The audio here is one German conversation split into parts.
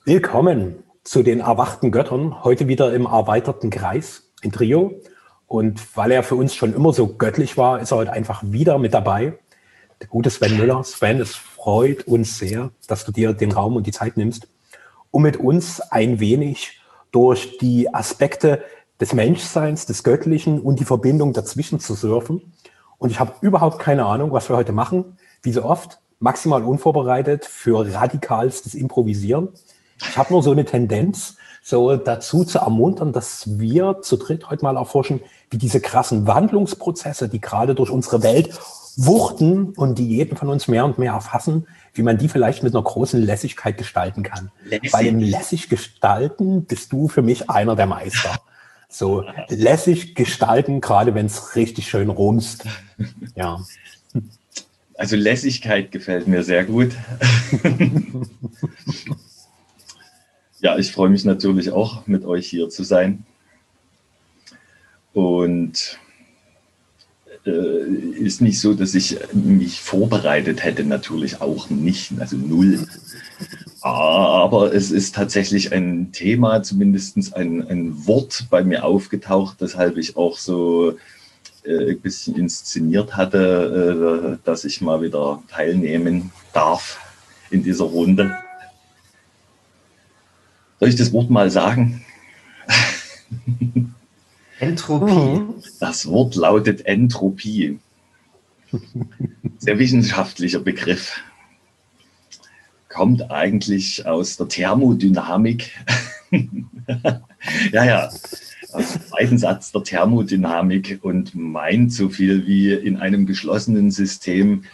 Willkommen zu den erwachten Göttern, heute wieder im erweiterten Kreis, in Trio. Und weil er für uns schon immer so göttlich war, ist er heute einfach wieder mit dabei. Der gute Sven Müller. Sven, es freut uns sehr, dass du dir den Raum und die Zeit nimmst, um mit uns ein wenig durch die Aspekte des Menschseins, des Göttlichen und die Verbindung dazwischen zu surfen. Und ich habe überhaupt keine Ahnung, was wir heute machen. Wie so oft, maximal unvorbereitet für radikalstes Improvisieren. Ich habe nur so eine Tendenz, so dazu zu ermuntern, dass wir zu dritt heute mal erforschen, wie diese krassen Wandlungsprozesse, die gerade durch unsere Welt wuchten und die jeden von uns mehr und mehr erfassen, wie man die vielleicht mit einer großen Lässigkeit gestalten kann. Weil im lässig gestalten bist du für mich einer der Meister. So lässig gestalten, gerade wenn es richtig schön rumst. Ja. Also Lässigkeit gefällt mir sehr gut. Ja, ich freue mich natürlich auch, mit euch hier zu sein. Und ist nicht so, dass ich mich vorbereitet hätte, natürlich auch nicht, also null. Aber es ist tatsächlich ein Thema, zumindest ein Wort bei mir aufgetaucht, weshalb ich auch so ein bisschen inszeniert hatte, dass ich mal wieder teilnehmen darf in dieser Runde. Soll ich das Wort mal sagen? Entropie. Das Wort lautet Entropie. Sehr wissenschaftlicher Begriff. Kommt eigentlich aus der Thermodynamik. Ja. Aus dem zweiten Satz der Thermodynamik und meint so viel wie in einem geschlossenen System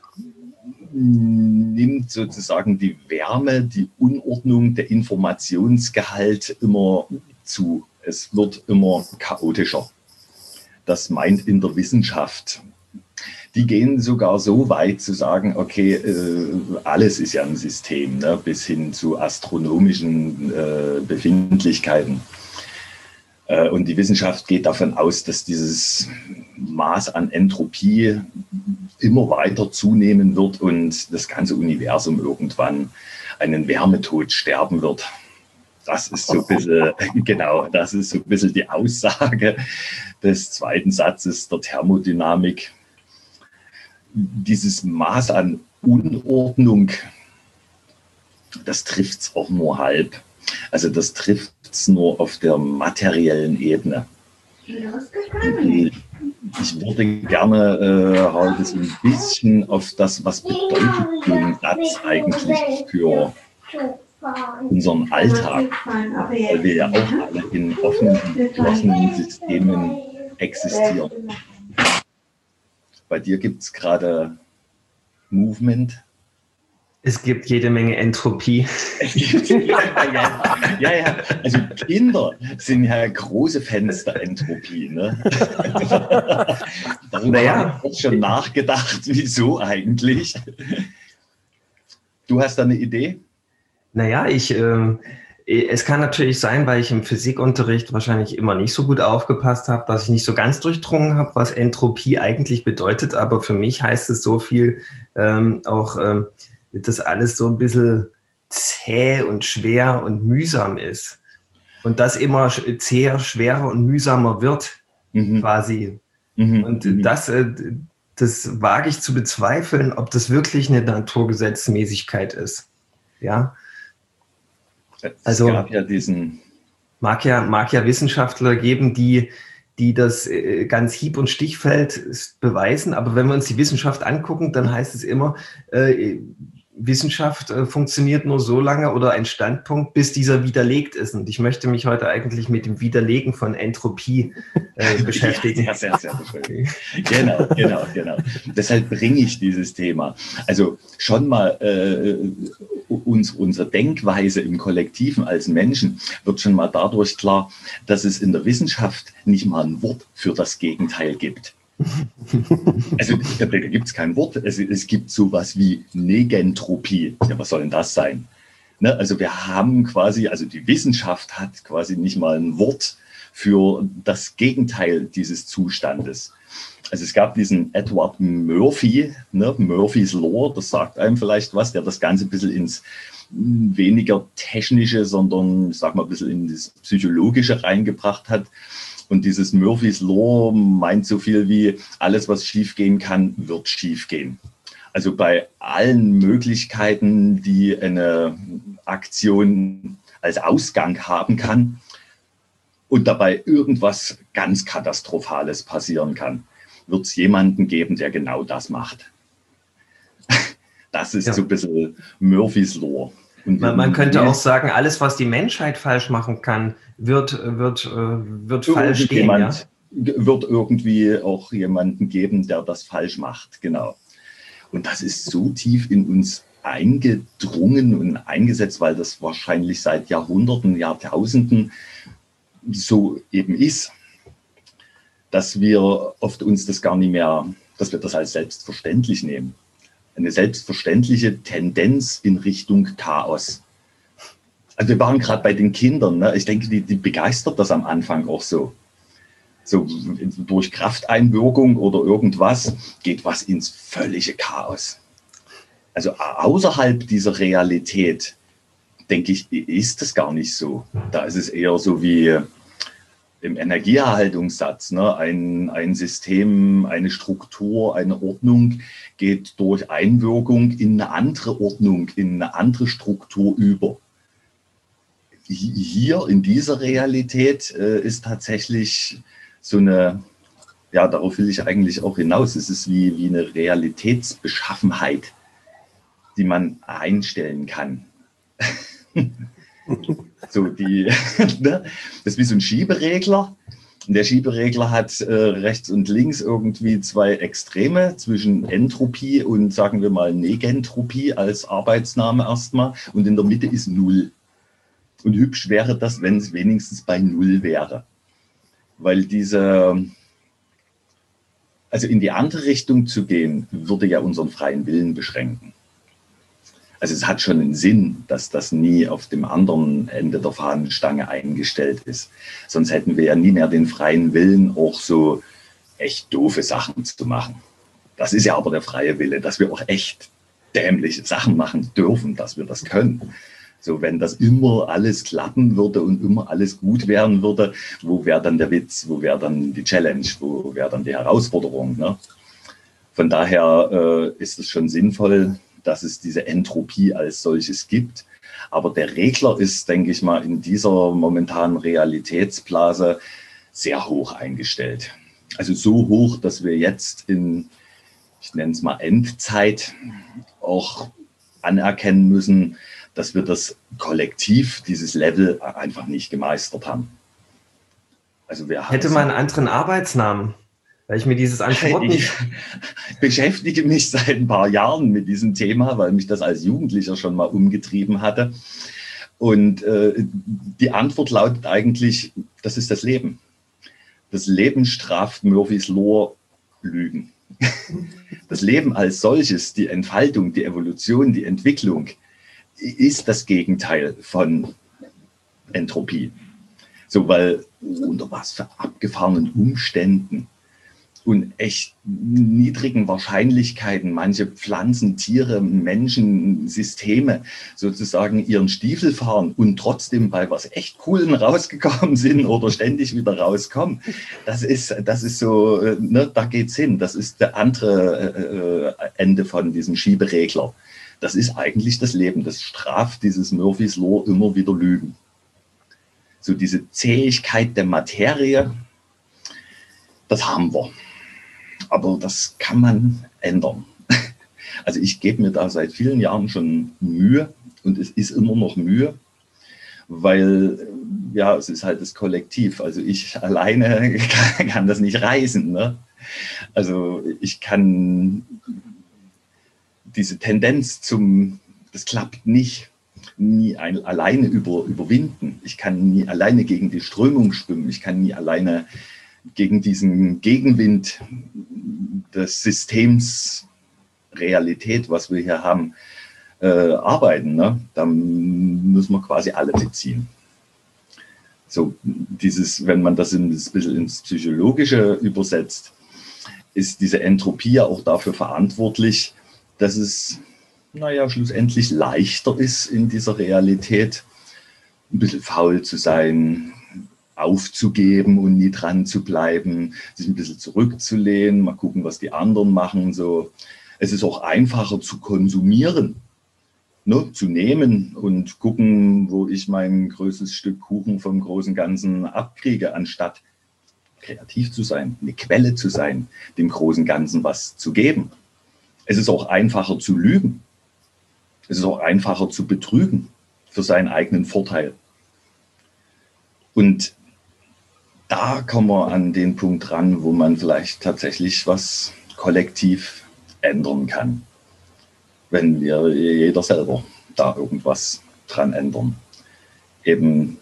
nimmt sozusagen die Wärme, die Unordnung, der Informationsgehalt immer zu. Es wird immer chaotischer. Das meint in der Wissenschaft. Die gehen sogar so weit zu sagen, okay, alles ist ja ein System, ne, bis hin zu astronomischen Befindlichkeiten. Und die Wissenschaft geht davon aus, dass dieses Maß an Entropie immer weiter zunehmen wird und das ganze Universum irgendwann einen Wärmetod sterben wird. Das ist so ein bisschen, genau, das ist so ein bisschen die Aussage des zweiten Satzes der Thermodynamik. Dieses Maß an Unordnung, das trifft es auch nur halb. Also das trifft es nur auf der materiellen Ebene. Ich würde gerne heute so ein bisschen auf das, was bedeutet so ein Satz eigentlich für unseren Alltag, weil wir ja auch alle in offenen und geschlossenen Systemen existieren. Bei dir gibt es gerade Movement. Es gibt jede Menge Entropie. Ja. Also Kinder sind ja große Fans der Entropie. Ne? Darüber habe ich auch schon nachgedacht, wieso eigentlich. Du hast da eine Idee? Naja, es kann natürlich sein, weil ich im Physikunterricht wahrscheinlich immer nicht so gut aufgepasst habe, dass ich nicht so ganz durchdrungen habe, was Entropie eigentlich bedeutet. Aber für mich heißt es so viel dass alles so ein bisschen zäh und schwer und mühsam ist. Und das immer zäher, schwerer und mühsamer wird, quasi. Und das wage ich zu bezweifeln, ob das wirklich eine Naturgesetzmäßigkeit ist. Ja. Also, es gab ja diesen... Mag ja Wissenschaftler geben, die das ganz hieb- und stichfeld beweisen. Aber wenn wir uns die Wissenschaft angucken, dann heißt es immer, Wissenschaft funktioniert nur so lange oder ein Standpunkt, bis dieser widerlegt ist. Und ich möchte mich heute eigentlich mit dem Widerlegen von Entropie beschäftigen. Ja, sehr schön. Genau. Deshalb bringe ich dieses Thema. Also schon mal unsere Denkweise im Kollektiven als Menschen wird schon mal dadurch klar, dass es in der Wissenschaft nicht mal ein Wort für das Gegenteil gibt. Also da gibt es kein Wort. Es gibt sowas wie Negentropie. Ja, was soll denn das sein? Ne? Also wir haben quasi, also die Wissenschaft hat quasi nicht mal ein Wort für das Gegenteil dieses Zustandes. Also es gab diesen Edward Murphy, ne, Murphys Law, das sagt einem vielleicht was, der das Ganze ein bisschen ins weniger technische, sondern, ich sag mal, ein bisschen in das Psychologische reingebracht hat. Und dieses Murphys Law meint so viel wie, alles, was schiefgehen kann, wird schiefgehen. Also bei allen Möglichkeiten, die eine Aktion als Ausgang haben kann und dabei irgendwas ganz Katastrophales passieren kann, wird es jemanden geben, der genau das macht. Das ist so ein bisschen Murphys Law. Und man könnte auch sagen, alles, was die Menschheit falsch machen kann, wird falsch gehen. Ja? Wird irgendwie auch jemanden geben, der das falsch macht. Genau. Und das ist so tief in uns eingedrungen und eingesetzt, weil das wahrscheinlich seit Jahrhunderten, Jahrtausenden so eben ist, dass wir oft uns das gar nicht mehr, dass wir das als selbstverständlich nehmen. Eine selbstverständliche Tendenz in Richtung Chaos. Also wir waren gerade bei den Kindern, ne? Ich denke, die begeistert das am Anfang auch so. So durch Krafteinwirkung oder irgendwas geht was ins völlige Chaos. Also außerhalb dieser Realität, denke ich, ist das gar nicht so. Da ist es eher so wie im Energieerhaltungssatz, ne? Ein System, eine Struktur, eine Ordnung geht durch Einwirkung in eine andere Ordnung, in eine andere Struktur über. Hier in dieser Realität ist tatsächlich so eine, ja, darauf will ich eigentlich auch hinaus, es ist wie eine Realitätsbeschaffenheit, die man einstellen kann. So die, ne? Das ist wie so ein Schieberegler. Und der Schieberegler hat rechts und links irgendwie zwei Extreme zwischen Entropie und, sagen wir mal, Negentropie als Arbeitsname erstmal. Und in der Mitte ist Null. Und hübsch wäre das, wenn es wenigstens bei Null wäre. Weil also in die andere Richtung zu gehen, würde ja unseren freien Willen beschränken. Also es hat schon einen Sinn, dass das nie auf dem anderen Ende der Fahnenstange eingestellt ist. Sonst hätten wir ja nie mehr den freien Willen, auch so echt doofe Sachen zu machen. Das ist ja aber der freie Wille, dass wir auch echt dämliche Sachen machen dürfen, dass wir das können. So, wenn das immer alles klappen würde und immer alles gut werden würde, wo wäre dann der Witz, wo wäre dann die Challenge, wo wäre dann die Herausforderung, ne? Von daher ist es schon sinnvoll, dass es diese Entropie als solches gibt. Aber der Regler ist, denke ich mal, in dieser momentanen Realitätsblase sehr hoch eingestellt. Also so hoch, dass wir jetzt in, ich nenne es mal Endzeit, auch anerkennen müssen, dass wir das kollektiv, dieses Level einfach nicht gemeistert haben. Also hätte man einen anderen Arbeitsnamen? Weil ich mir dieses Antwort nicht... Ich beschäftige mich seit ein paar Jahren mit diesem Thema, weil mich das als Jugendlicher schon mal umgetrieben hatte. Und die Antwort lautet eigentlich, das ist das Leben. Das Leben straft Murphys Law Lügen. Das Leben als solches, die Entfaltung, die Evolution, die Entwicklung, ist das Gegenteil von Entropie. So, weil unter was für abgefahrenen Umständen und echt niedrigen Wahrscheinlichkeiten manche Pflanzen, Tiere, Menschen, Systeme sozusagen ihren Stiefel fahren und trotzdem bei was echt Coolen rausgekommen sind oder ständig wieder rauskommen. Das ist so, ne, da geht's hin. Das ist der andere Ende von diesem Schieberegler. Das ist eigentlich das Leben. Das straft dieses Murphys Law immer wieder Lügen. So diese Zähigkeit der Materie, das haben wir. Aber das kann man ändern. Also ich gebe mir da seit vielen Jahren schon Mühe und es ist immer noch Mühe, weil ja, es ist halt das Kollektiv. Also ich alleine kann das nicht reißen, ne? Also ich kann diese Tendenz das klappt nicht, nie alleine überwinden. Ich kann nie alleine gegen die Strömung schwimmen. Ich kann nie alleine gegen diesen Gegenwind des Systems Realität, was wir hier haben, arbeiten. Ne? Da müssen wir quasi alle mitziehen. So dieses, wenn man das ein bisschen ins Psychologische übersetzt, ist diese Entropie ja auch dafür verantwortlich, dass es, schlussendlich leichter ist in dieser Realität, ein bisschen faul zu sein, aufzugeben und nie dran zu bleiben, sich ein bisschen zurückzulehnen, mal gucken, was die anderen machen. So. Es ist auch einfacher zu konsumieren, ne, zu nehmen und gucken, wo ich mein größtes Stück Kuchen vom großen Ganzen abkriege, anstatt kreativ zu sein, eine Quelle zu sein, dem großen Ganzen was zu geben. Es ist auch einfacher zu lügen. Es ist auch einfacher zu betrügen für seinen eigenen Vorteil. Und da kommen wir an den Punkt ran, wo man vielleicht tatsächlich was kollektiv ändern kann, wenn wir jeder selber da irgendwas dran ändern. Eben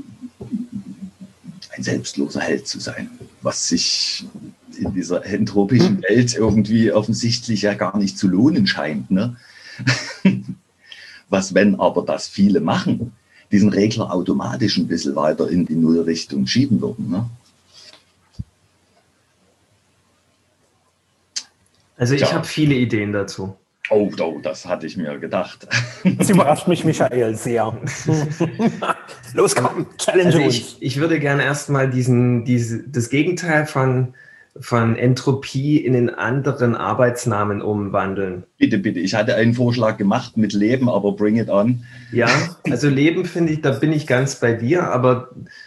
ein selbstloser Held zu sein, was sich in dieser entropischen Welt irgendwie offensichtlich ja gar nicht zu lohnen scheint. Ne? Was, wenn aber das viele machen, diesen Regler automatisch ein bisschen weiter in die Nullrichtung schieben würden. Ne? Also ich habe viele Ideen dazu. Oh, das hatte ich mir gedacht. Das überrascht mich, Michael, sehr. Los, komm, challenge uns. Ich würde gerne erstmal das Gegenteil von Entropie in den anderen Arbeitsnamen umwandeln. Bitte, ich hatte einen Vorschlag gemacht mit Leben, aber bring it on. Ja, also Leben finde ich, da bin ich ganz bei dir, aber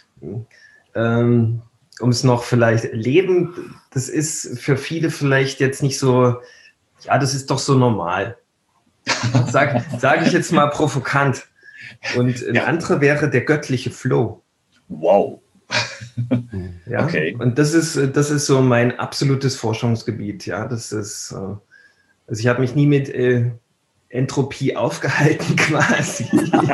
um es noch vielleicht, Leben, das ist für viele vielleicht jetzt nicht so, ja, das ist doch so normal. Sag ich jetzt mal provokant. Und ein anderer wäre der göttliche Flow. Wow. Ja, okay. Und das ist so mein absolutes Forschungsgebiet. Ja, das ist, also ich habe mich nie mit Entropie aufgehalten quasi.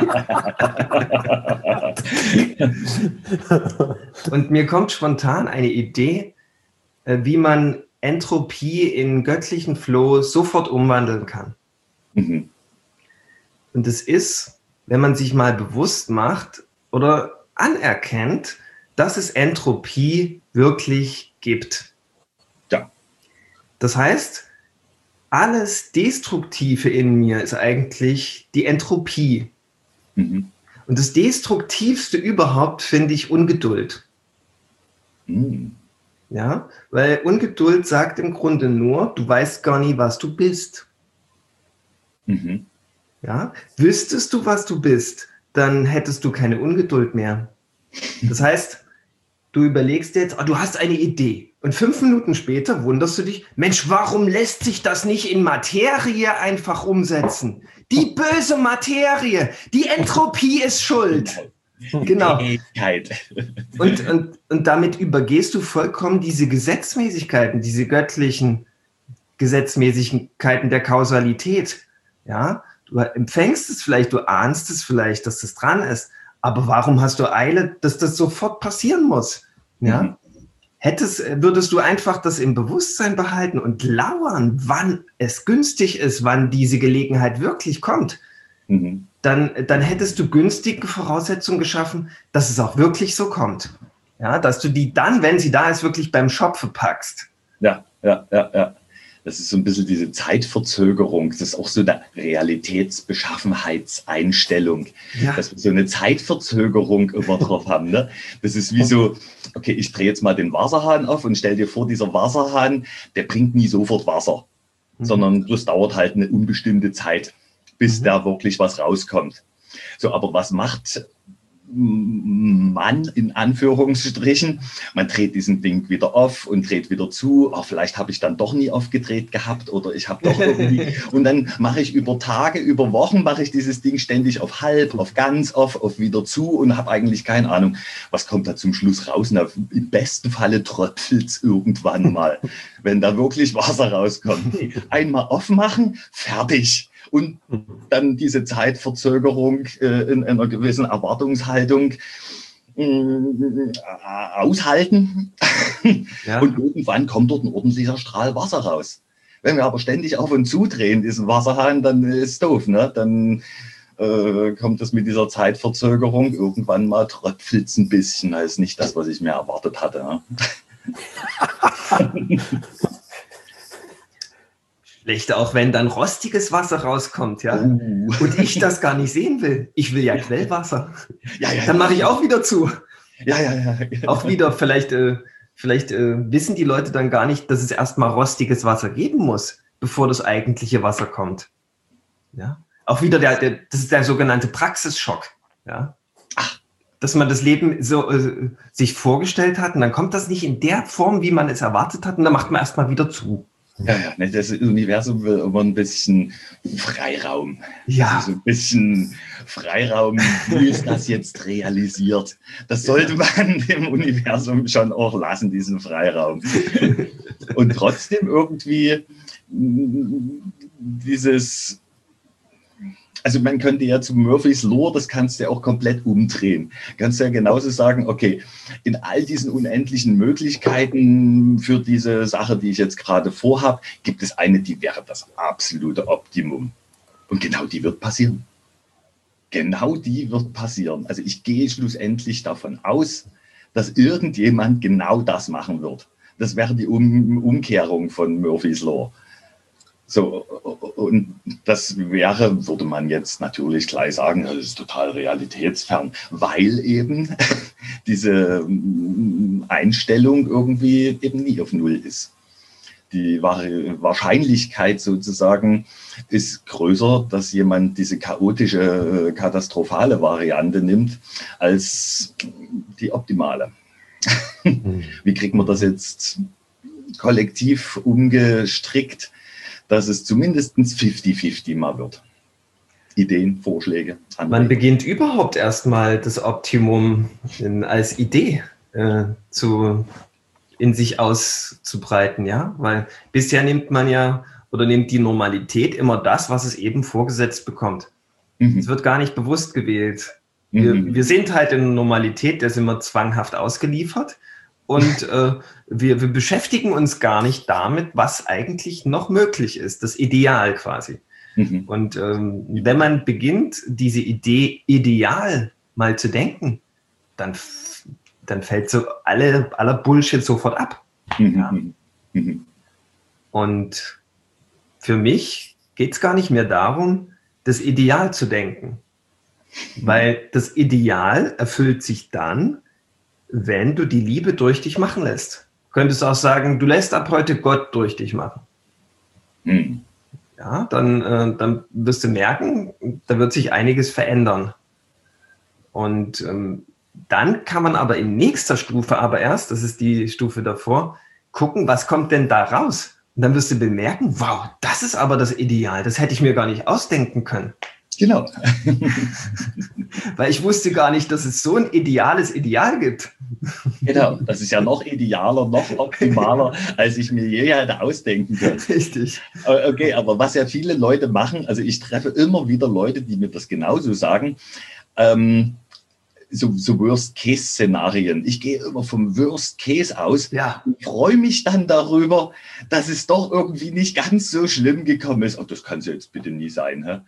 Und mir kommt spontan eine Idee, wie man Entropie in göttlichen Flow sofort umwandeln kann. Mhm. Und das ist, wenn man sich mal bewusst macht oder anerkennt, dass es Entropie wirklich gibt. Ja. Das heißt, alles Destruktive in mir ist eigentlich die Entropie. Mhm. Und das Destruktivste überhaupt finde ich Ungeduld. Mhm. Ja, weil Ungeduld sagt im Grunde nur, du weißt gar nie, was du bist. Mhm. Ja, wüsstest du, was du bist, dann hättest du keine Ungeduld mehr. Das heißt, du überlegst jetzt, du hast eine Idee und 5 Minuten später wunderst du dich, Mensch, warum lässt sich das nicht in Materie einfach umsetzen? Die böse Materie, die Entropie ist schuld. Genau. Und damit übergehst du vollkommen diese Gesetzmäßigkeiten, diese göttlichen Gesetzmäßigkeiten der Kausalität. Ja, du empfängst es vielleicht, du ahnst es vielleicht, dass das dran ist. Aber warum hast du Eile, dass das sofort passieren muss? Ja? Mhm. Würdest du einfach das im Bewusstsein behalten und lauern, wann es günstig ist, wann diese Gelegenheit wirklich kommt, dann hättest du günstige Voraussetzungen geschaffen, dass es auch wirklich so kommt. Ja, dass du die dann, wenn sie da ist, wirklich beim Schopfe packst. Ja. Das ist so ein bisschen diese Zeitverzögerung. Das ist auch so eine Realitätsbeschaffenheitseinstellung, dass wir so eine Zeitverzögerung immer drauf haben. Ne? Das ist wie so, okay, ich drehe jetzt mal den Wasserhahn auf und stell dir vor, dieser Wasserhahn, der bringt nie sofort Wasser, sondern das dauert halt eine unbestimmte Zeit, bis da wirklich was rauskommt. So, aber was macht man in Anführungsstrichen? Man dreht diesen Ding wieder auf und dreht wieder zu. Vielleicht habe ich dann doch nie aufgedreht gehabt oder ich habe doch irgendwie. Und dann mache ich über Tage, über Wochen mache ich dieses Ding ständig auf halb, auf ganz, auf wieder zu und habe eigentlich keine Ahnung, was kommt da zum Schluss raus. Und im besten Falle tröpfelt es irgendwann mal, wenn da wirklich Wasser rauskommt. Einmal aufmachen, fertig. Und dann diese Zeitverzögerung in einer gewissen Erwartungshaltung aushalten. Ja. Und irgendwann kommt dort ein ordentlicher Strahl Wasser raus. Wenn wir aber ständig auf und zu drehen, diesen Wasserhahn, dann ist es doof. Ne? Dann kommt es mit dieser Zeitverzögerung. Irgendwann mal tröpfelt es ein bisschen. Das ist nicht das, was ich mir erwartet hatte. Ne? Schlecht auch, wenn dann rostiges Wasser rauskommt, ja. Und ich das gar nicht sehen will. Ich will ja Quellwasser. Dann mache ich auch wieder zu. Ja. Auch wieder, vielleicht wissen die Leute dann gar nicht, dass es erstmal rostiges Wasser geben muss, bevor das eigentliche Wasser kommt. Ja. Auch wieder das ist der sogenannte Praxisschock. Ja. Dass man das Leben so sich vorgestellt hat und dann kommt das nicht in der Form, wie man es erwartet hat und dann macht man erstmal wieder zu. Ja, das Universum will immer ein bisschen Freiraum. Ja. Also so ein bisschen Freiraum, wie ist das jetzt realisiert? Das sollte man dem Universum schon auch lassen, diesen Freiraum. Und trotzdem irgendwie dieses... Also man könnte ja zu Murphy's Law, das kannst du ja auch komplett umdrehen. Kannst du ja genauso sagen, okay, in all diesen unendlichen Möglichkeiten für diese Sache, die ich jetzt gerade vorhabe, gibt es eine, die wäre das absolute Optimum. Und genau die wird passieren. Genau die wird passieren. Also ich gehe schlussendlich davon aus, dass irgendjemand genau das machen wird. Das wäre die Umkehrung von Murphy's Law. So, und das würde man jetzt natürlich gleich sagen, das ist total realitätsfern, weil eben diese Einstellung irgendwie eben nie auf Null ist. Die Wahrscheinlichkeit sozusagen ist größer, dass jemand diese chaotische, katastrophale Variante nimmt, als die optimale. Wie kriegt man das jetzt kollektiv umgestrickt, dass es zumindest 50-50 mal wird? Ideen, Vorschläge, Anregungen. Man beginnt überhaupt erstmal das Optimum als Idee in sich auszubreiten, ja? Weil bisher nimmt die Normalität immer das, was es eben vorgesetzt bekommt. Es wird gar nicht bewusst gewählt. Wir sind halt in der Normalität, der sind wir zwanghaft ausgeliefert. Und wir beschäftigen uns gar nicht damit, was eigentlich noch möglich ist, das Ideal quasi. Und wenn man beginnt, diese Idee ideal mal zu denken, dann fällt so aller Bullshit sofort ab. Ja. Und für mich geht es gar nicht mehr darum, das Ideal zu denken. Weil das Ideal erfüllt sich dann, wenn du die Liebe durch dich machen lässt. Du könntest auch sagen, du lässt ab heute Gott durch dich machen. Ja, dann wirst du merken, da wird sich einiges verändern. Und dann kann man aber in nächster Stufe erst, das ist die Stufe davor, gucken, was kommt denn da raus? Und dann wirst du bemerken, wow, das ist aber das Ideal, das hätte ich mir gar nicht ausdenken können. Genau. Weil ich wusste gar nicht, dass es so ein ideales Ideal gibt. Genau, das ist ja noch idealer, noch optimaler, als ich mir je hätte ausdenken können. Richtig. Okay, aber was ja viele Leute machen, also ich treffe immer wieder Leute, die mir das genauso sagen, so Worst-Case-Szenarien. Ich gehe immer vom Worst-Case aus und freue mich dann darüber, dass es doch irgendwie nicht ganz so schlimm gekommen ist. Oh, das kann es jetzt bitte nie sein. Hä?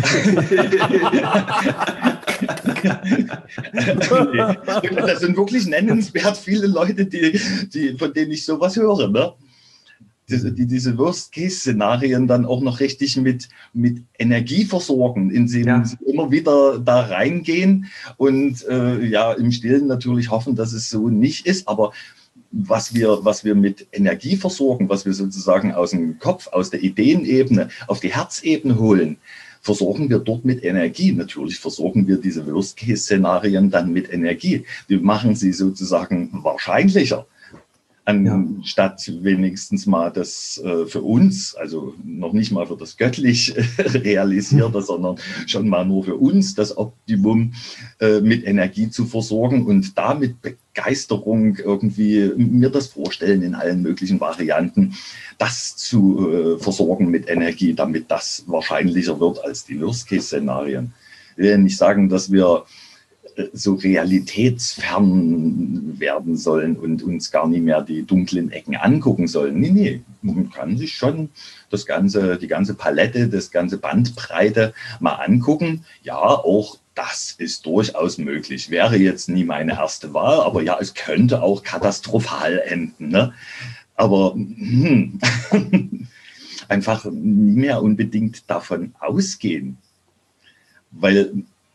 Das sind wirklich nennenswert viele Leute, von denen ich sowas höre. Ne? Die diese Worst-Case-Szenarien dann auch noch richtig mit Energie versorgen, indem sie immer wieder da reingehen und im Stillen natürlich hoffen, dass es so nicht ist. Aber was wir mit Energie versorgen, was wir sozusagen aus dem Kopf, aus der Ideenebene auf die Herzebene holen, versorgen wir dort mit Energie. Natürlich versorgen wir diese Worst-Case-Szenarien dann mit Energie. Wir machen sie sozusagen wahrscheinlicher. Anstatt wenigstens mal das für uns, also noch nicht mal für das göttlich Realisierte, sondern schon mal nur für uns das Optimum mit Energie zu versorgen und damit Begeisterung irgendwie mir das vorstellen in allen möglichen Varianten, das zu versorgen mit Energie, damit das wahrscheinlicher wird als die Worst-Case-Szenarien. Ich will nicht sagen, dass wir so realitätsfern werden sollen und uns gar nicht mehr die dunklen Ecken angucken sollen. Nee, man kann sich schon die ganze Palette, das ganze Bandbreite mal angucken. Ja, auch das ist durchaus möglich. Wäre jetzt nie meine erste Wahl, aber ja, es könnte auch katastrophal enden. Ne? Aber einfach nie mehr unbedingt davon ausgehen. Weil,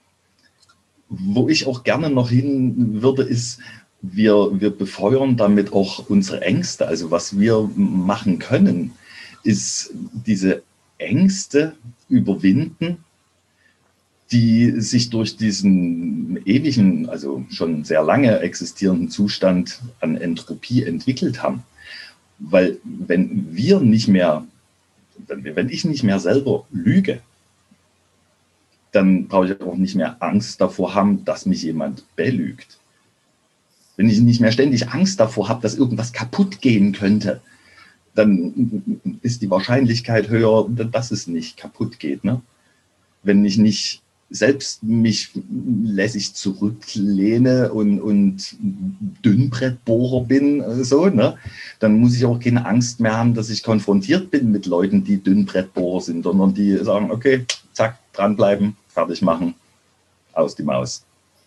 wo ich auch gerne noch hin würde, ist, wir befeuern damit auch unsere Ängste. Also was wir machen können, ist diese Ängste überwinden, die sich durch diesen ewigen, also schon sehr lange existierenden Zustand an Entropie entwickelt haben. Weil wenn ich nicht mehr selber lüge, dann brauche ich auch nicht mehr Angst davor haben, dass mich jemand belügt. Wenn ich nicht mehr ständig Angst davor habe, dass irgendwas kaputt gehen könnte, dann ist die Wahrscheinlichkeit höher, dass es nicht kaputt geht. Ne? Wenn ich nicht selbst mich lässig zurücklehne und Dünnbrettbohrer bin, so, ne? Dann muss ich auch keine Angst mehr haben, dass ich konfrontiert bin mit Leuten, die Dünnbrettbohrer sind, sondern die sagen, okay, zack, dranbleiben, fertig machen, aus die Maus.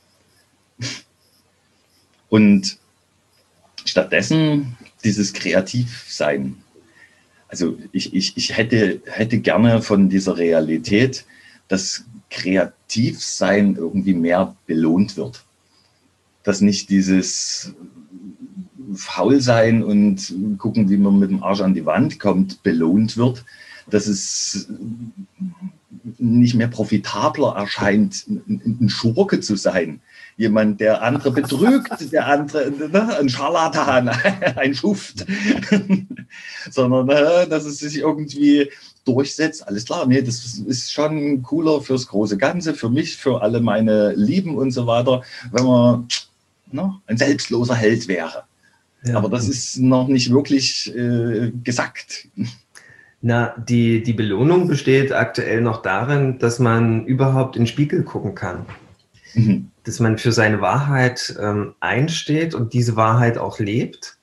Und stattdessen dieses Kreativsein. Also ich hätte gerne von dieser Realität, dass Kreativsein irgendwie mehr belohnt wird. Dass nicht dieses Faulsein und gucken, wie man mit dem Arsch an die Wand kommt, belohnt wird. Dass es nicht mehr profitabler erscheint, ein Schurke zu sein. Jemand, der andere betrügt, der andere, ne, ein Scharlatan, ein Schuft. Sondern dass es sich irgendwie durchsetzt. Alles klar, nee, das ist schon cooler fürs große Ganze, für mich, für alle meine Lieben und so weiter, wenn man ein selbstloser Held wäre. Ja. Aber das ist noch nicht wirklich gesagt. Na, die Belohnung besteht aktuell noch darin, dass man überhaupt in den Spiegel gucken kann. Mhm. Dass man für seine Wahrheit einsteht und diese Wahrheit auch lebt.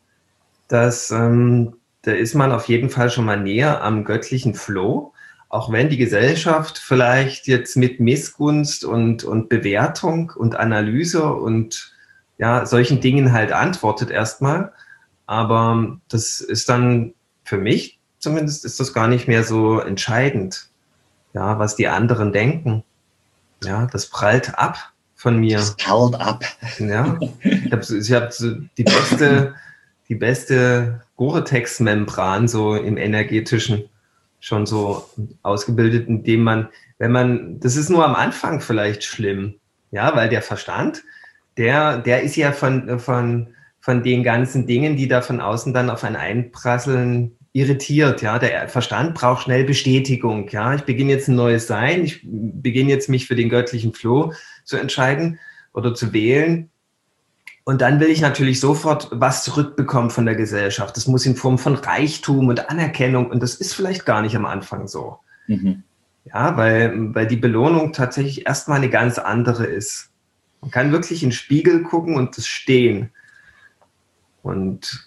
Da ist man auf jeden Fall schon mal näher am göttlichen Flow, auch wenn die Gesellschaft vielleicht jetzt mit Missgunst und Bewertung und Analyse und ja, solchen Dingen halt antwortet erstmal. Aber das ist dann für mich zumindest ist das gar nicht mehr so entscheidend, ja, was die anderen denken. Ja, das prallt ab von mir. Das prallt ab. Ja, ich hab so die beste Gore-Tex-Membran so im Energetischen schon so ausgebildet, indem man, das ist nur am Anfang vielleicht schlimm, ja, weil der Verstand, der ist ja von den ganzen Dingen, die da von außen dann auf einen einprasseln, irritiert, ja, der Verstand braucht schnell Bestätigung, ja, ich beginne jetzt ein neues Sein, ich beginne jetzt mich für den göttlichen Flow zu entscheiden oder zu wählen und dann will ich natürlich sofort was zurückbekommen von der Gesellschaft, das muss in Form von Reichtum und Anerkennung und das ist vielleicht gar nicht am Anfang so, ja, weil die Belohnung tatsächlich erstmal eine ganz andere ist. Man kann wirklich in den Spiegel gucken und das stehen und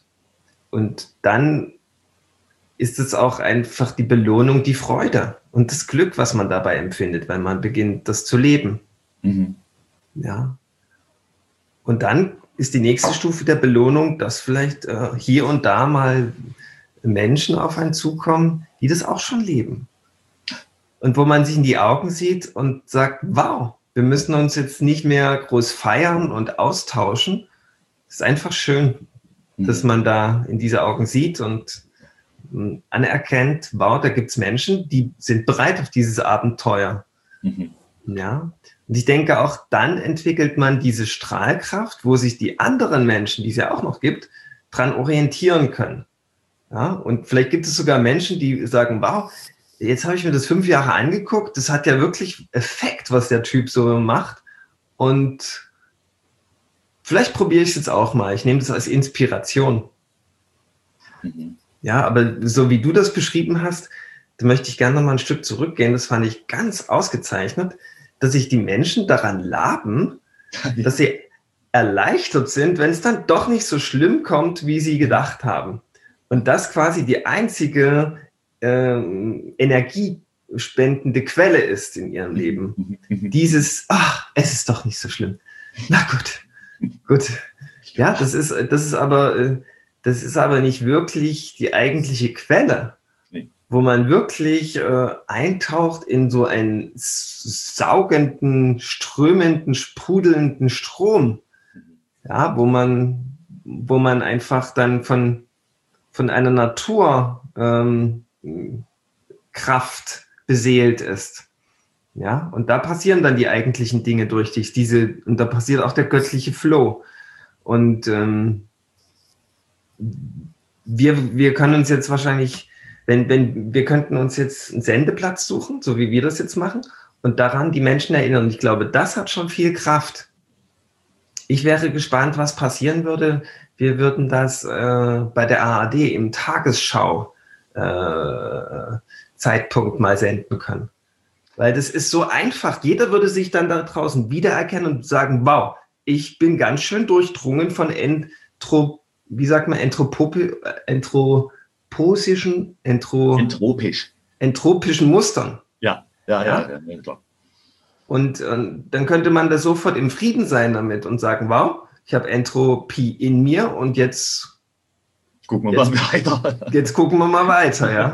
dann ist es auch einfach die Belohnung, die Freude und das Glück, was man dabei empfindet, wenn man beginnt, das zu leben. Mhm. Ja. Und dann ist die nächste Stufe der Belohnung, dass vielleicht hier und da mal Menschen auf einen zukommen, die das auch schon leben. Und wo man sich in die Augen sieht und sagt, wow, wir müssen uns jetzt nicht mehr groß feiern und austauschen. Es ist einfach schön, dass man da in diese Augen sieht und anerkennt, wow, da gibt es Menschen, die sind bereit auf dieses Abenteuer. Ja. Und ich denke, auch dann entwickelt man diese Strahlkraft, wo sich die anderen Menschen, die es ja auch noch gibt, dran orientieren können. Ja. Und vielleicht gibt es sogar Menschen, die sagen, wow, jetzt habe ich mir das 5 Jahre angeguckt, das hat ja wirklich Effekt, was der Typ so macht. Und vielleicht probiere ich es jetzt auch mal. Ich nehme das als Inspiration. Ja, aber so wie du das beschrieben hast, da möchte ich gerne noch mal ein Stück zurückgehen. Das fand ich ganz ausgezeichnet, dass sich die Menschen daran laben, dass sie erleichtert sind, wenn es dann doch nicht so schlimm kommt, wie sie gedacht haben. Und das quasi die einzige energiespendende Quelle ist in ihrem Leben. Dieses, es ist doch nicht so schlimm. Na gut. Ja, das ist aber nicht wirklich die eigentliche Quelle, wo man wirklich eintaucht in so einen saugenden, strömenden, sprudelnden Strom, ja, wo man einfach dann von einer Naturkraft beseelt ist. Ja, und da passieren dann die eigentlichen Dinge durch dich, und da passiert auch der göttliche Flow. Und wir können uns jetzt wahrscheinlich, wir könnten uns jetzt einen Sendeplatz suchen, so wie wir das jetzt machen, und daran die Menschen erinnern. Ich glaube, das hat schon viel Kraft. Ich wäre gespannt, was passieren würde. Wir würden das bei der ARD im Tagesschau-Zeitpunkt mal senden können. Weil das ist so einfach. Jeder würde sich dann da draußen wiedererkennen und sagen, wow, ich bin ganz schön durchdrungen von entropischen Mustern. Ja, klar. Und dann könnte man da sofort im Frieden sein damit und sagen, wow, ich habe Entropie in mir und jetzt gucken wir mal weiter. Jetzt gucken wir mal weiter, ja.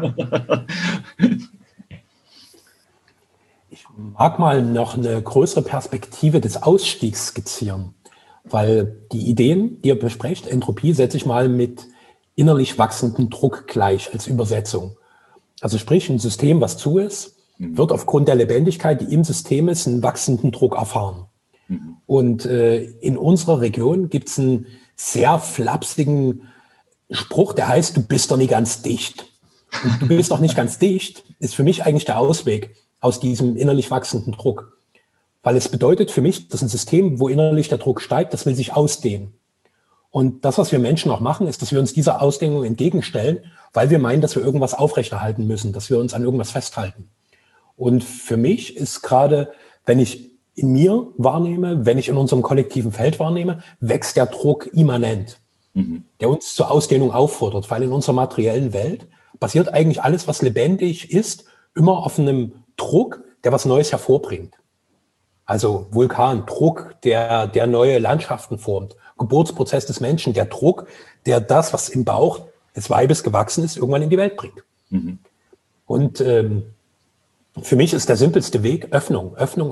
Ich mag mal noch eine größere Perspektive des Ausstiegs skizzieren, weil die Ideen, die ihr besprecht, Entropie, setze ich mal mit innerlich wachsendem Druck gleich als Übersetzung. Also sprich, ein System, was zu ist, wird aufgrund der Lebendigkeit, die im System ist, einen wachsenden Druck erfahren. Und in unserer Region gibt es einen sehr flapsigen Spruch, der heißt, du bist doch nicht ganz dicht. Und du bist doch nicht ganz dicht, ist für mich eigentlich der Ausweg aus diesem innerlich wachsenden Druck. Weil es bedeutet für mich, dass ein System, wo innerlich der Druck steigt, das will sich ausdehnen. Und das, was wir Menschen auch machen, ist, dass wir uns dieser Ausdehnung entgegenstellen, weil wir meinen, dass wir irgendwas aufrechterhalten müssen, dass wir uns an irgendwas festhalten. Und für mich ist gerade, wenn ich in mir wahrnehme, wenn ich in unserem kollektiven Feld wahrnehme, wächst der Druck immanent, der uns zur Ausdehnung auffordert, weil in unserer materiellen Welt basiert eigentlich alles, was lebendig ist, immer auf einem Druck, der was Neues hervorbringt. Also Vulkan, Druck, der neue Landschaften formt, Geburtsprozess des Menschen, der Druck, der das, was im Bauch des Weibes gewachsen ist, irgendwann in die Welt bringt. Und für mich ist der simpelste Weg Öffnung.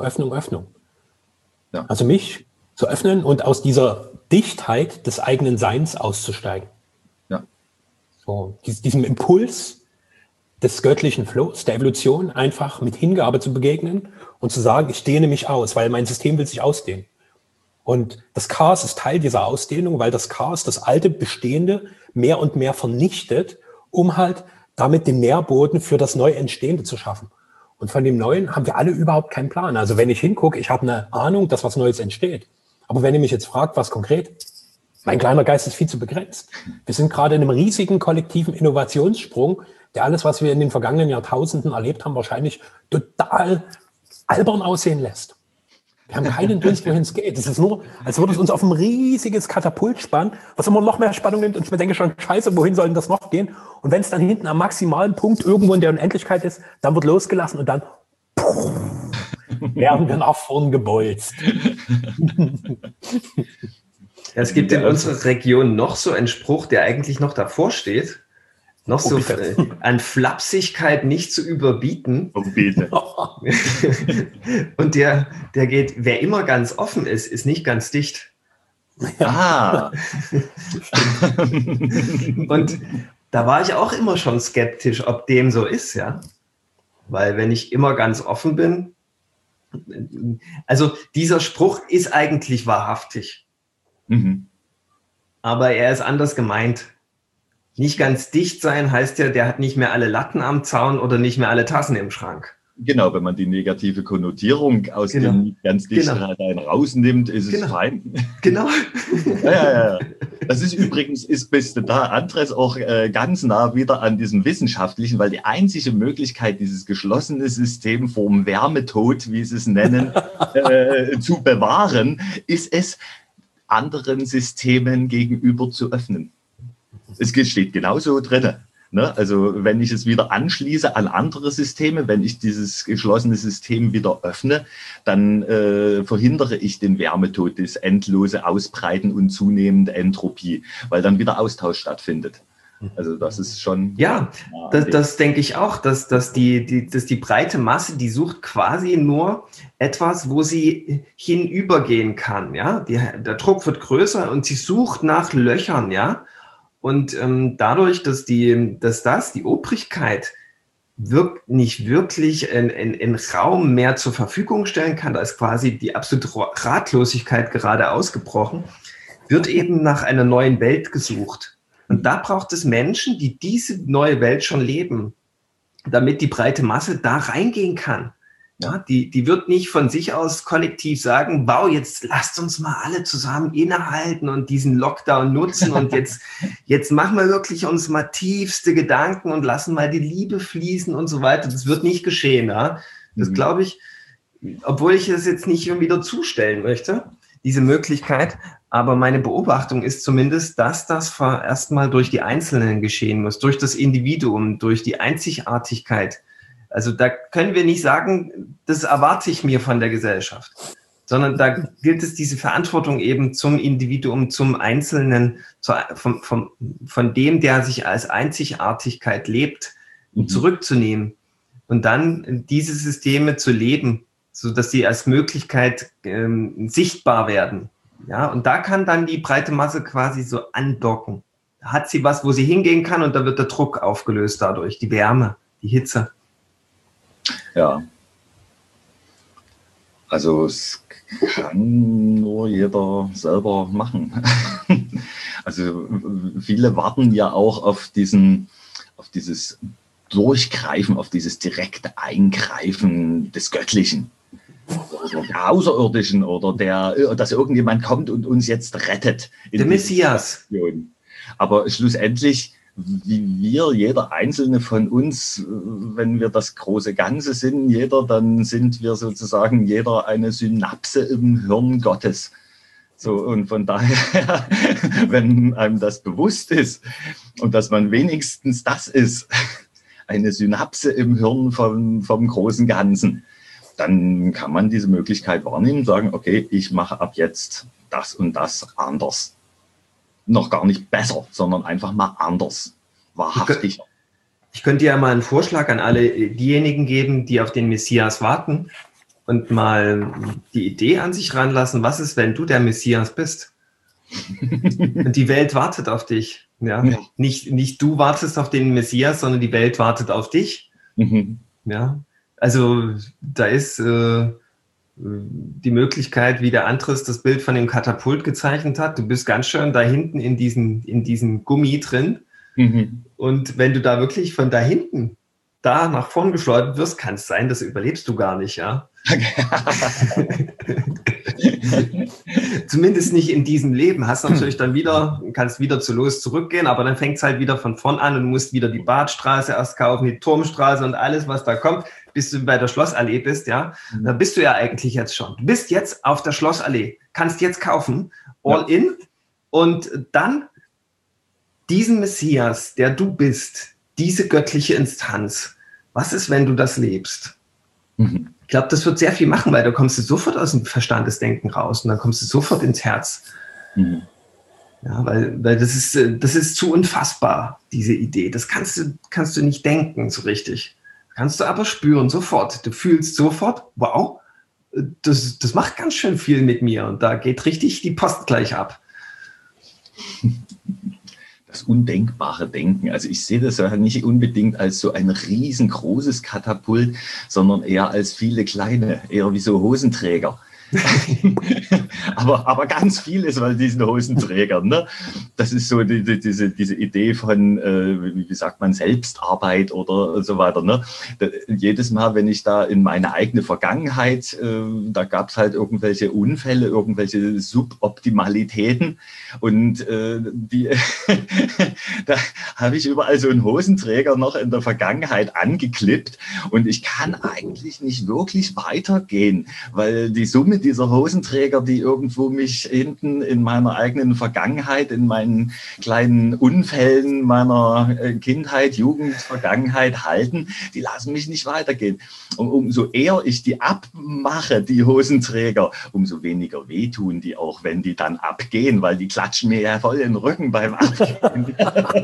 Ja. Also mich zu öffnen und aus dieser Dichtheit des eigenen Seins auszusteigen. Ja. So, diesem Impuls des göttlichen Flows, der Evolution einfach mit Hingabe zu begegnen und zu sagen, ich dehne mich aus, weil mein System will sich ausdehnen. Und das Chaos ist Teil dieser Ausdehnung, weil das Chaos das alte Bestehende mehr und mehr vernichtet, um halt damit den Nährboden für das neu Entstehende zu schaffen. Und von dem Neuen haben wir alle überhaupt keinen Plan. Also wenn ich hingucke, ich habe eine Ahnung, dass was Neues entsteht. Aber wenn ihr mich jetzt fragt, was konkret, mein kleiner Geist ist viel zu begrenzt. Wir sind gerade in einem riesigen kollektiven Innovationssprung, der alles, was wir in den vergangenen Jahrtausenden erlebt haben, wahrscheinlich total albern aussehen lässt. Wir haben keinen Dunst, wohin es geht. Es ist nur, als würde es uns auf ein riesiges Katapult spannen, was immer noch mehr Spannung nimmt. Und ich mir denke schon, scheiße, wohin soll denn das noch gehen? Und wenn es dann hinten am maximalen Punkt irgendwo in der Unendlichkeit ist, dann wird losgelassen und dann werden wir nach vorn gebolzt. Es gibt in unserer Region noch so einen Spruch, der eigentlich noch davor steht. Noch so an Flapsigkeit nicht zu überbieten. Oh, bitte. Und der geht, wer immer ganz offen ist, ist nicht ganz dicht. Ja. Und da war ich auch immer schon skeptisch, ob dem so ist, ja. Weil wenn ich immer ganz offen bin, also dieser Spruch ist eigentlich wahrhaftig. Aber er ist anders gemeint. Nicht ganz dicht sein heißt ja, der hat nicht mehr alle Latten am Zaun oder nicht mehr alle Tassen im Schrank. Genau, wenn man die negative Konnotierung aus dem ganz dichten rausnimmt, ist es fein. Genau. Ja. Das ist übrigens, bist du da, Andres, auch ganz nah wieder an diesem Wissenschaftlichen, weil die einzige Möglichkeit, dieses geschlossene System vom Wärmetod, wie sie es nennen, zu bewahren, ist es, anderen Systemen gegenüber zu öffnen. Es steht genauso drin. Ne? Also wenn ich es wieder anschließe an andere Systeme, wenn ich dieses geschlossene System wieder öffne, dann verhindere ich den Wärmetod, das endlose Ausbreiten und zunehmende Entropie, weil dann wieder Austausch stattfindet. Also das ist schon... Ja, das denke ich auch, dass die breite Masse, die sucht quasi nur etwas, wo sie hinübergehen kann. Ja? Der Druck wird größer und sie sucht nach Löchern, ja. Und dadurch, dass die Obrigkeit nicht wirklich einen Raum mehr zur Verfügung stellen kann, da ist quasi die absolute Ratlosigkeit gerade ausgebrochen, wird eben nach einer neuen Welt gesucht. Und da braucht es Menschen, die diese neue Welt schon leben, damit die breite Masse da reingehen kann. Ja, die wird nicht von sich aus kollektiv sagen, wow, jetzt lasst uns mal alle zusammen innehalten und diesen Lockdown nutzen und jetzt machen wir wirklich uns mal tiefste Gedanken und lassen mal die Liebe fließen und so weiter. Das wird nicht geschehen. Ja? Das glaube ich, obwohl ich es jetzt nicht irgendwie dazustellen möchte, diese Möglichkeit. Aber meine Beobachtung ist zumindest, dass das erstmal durch die Einzelnen geschehen muss, durch das Individuum, durch die Einzigartigkeit. Also da können wir nicht sagen, das erwarte ich mir von der Gesellschaft, sondern da gilt es, diese Verantwortung eben zum Individuum, zum Einzelnen, von dem, der sich als Einzigartigkeit lebt, zurückzunehmen und dann diese Systeme zu leben, sodass sie als Möglichkeit sichtbar werden. Ja, und da kann dann die breite Masse quasi so andocken. Da hat sie was, wo sie hingehen kann und da wird der Druck aufgelöst dadurch, die Wärme, die Hitze. Ja, also es kann nur jeder selber machen. Also viele warten ja auch auf dieses Durchgreifen, auf dieses direkte Eingreifen des Göttlichen oder der Außerirdischen oder dass irgendjemand kommt und uns jetzt rettet. Der Messias. Aber schlussendlich, wie wir, jeder Einzelne von uns, wenn wir das große Ganze sind, dann sind wir sozusagen jeder eine Synapse im Hirn Gottes. So, und von daher, wenn einem das bewusst ist und dass man wenigstens das ist, eine Synapse im Hirn vom großen Ganzen, dann kann man diese Möglichkeit wahrnehmen und sagen, okay, ich mache ab jetzt das und das anders. Noch gar nicht besser, sondern einfach mal anders, wahrhaftiger. Ich könnte ja mal einen Vorschlag an alle diejenigen geben, die auf den Messias warten und mal die Idee an sich ranlassen, was ist, wenn du der Messias bist? Und die Welt wartet auf dich. Ja? Ja. Nicht du wartest auf den Messias, sondern die Welt wartet auf dich. Ja? Also da ist die Möglichkeit, wie der Andres das Bild von dem Katapult gezeichnet hat. Du bist ganz schön da hinten in diesem Gummi drin. Und wenn du da wirklich von da hinten da nach vorn geschleudert wirst, kann es sein, das überlebst du gar nicht, ja. Zumindest nicht in diesem Leben. Hast natürlich dann kannst wieder zu Los zurückgehen, aber dann fängt es halt wieder von vorn an und du musst wieder die Badstraße erst kaufen, die Turmstraße und alles, was da kommt, bis du bei der Schlossallee bist, ja. Da bist du ja eigentlich jetzt schon. Du bist jetzt auf der Schlossallee, kannst jetzt kaufen, all in, und dann diesen Messias, der du bist, diese göttliche Instanz, was ist, wenn du das lebst? Ich glaube, das wird sehr viel machen, weil da kommst du sofort aus dem Verstandesdenken raus und dann kommst du sofort ins Herz. Ja, weil das ist zu unfassbar, diese Idee. Das kannst du nicht denken so richtig. Kannst du aber spüren sofort. Du fühlst sofort, wow, das macht ganz schön viel mit mir und da geht richtig die Post gleich ab. Das undenkbare Denken. Also ich sehe das ja nicht unbedingt als so ein riesengroßes Katapult, sondern eher als viele kleine, eher wie so Hosenträger. aber ganz viel ist bei diesen Hosenträgern. Ne? Das ist so diese Idee von, wie sagt man, Selbstarbeit oder so weiter. Ne? Jedes Mal, wenn ich da in meine eigene Vergangenheit, da gab es halt irgendwelche Unfälle, irgendwelche Suboptimalitäten und da habe ich überall so einen Hosenträger noch in der Vergangenheit angeklippt und ich kann eigentlich nicht wirklich weitergehen, weil die Summe dieser Hosenträger, die irgendwo mich hinten in meiner eigenen Vergangenheit, in meinen kleinen Unfällen meiner Kindheit, Jugend, Vergangenheit halten, die lassen mich nicht weitergehen. Und umso eher ich die abmache, die Hosenträger, umso weniger wehtun die auch, wenn die dann abgehen, weil die klatschen mir ja voll in den Rücken beim Abgehen.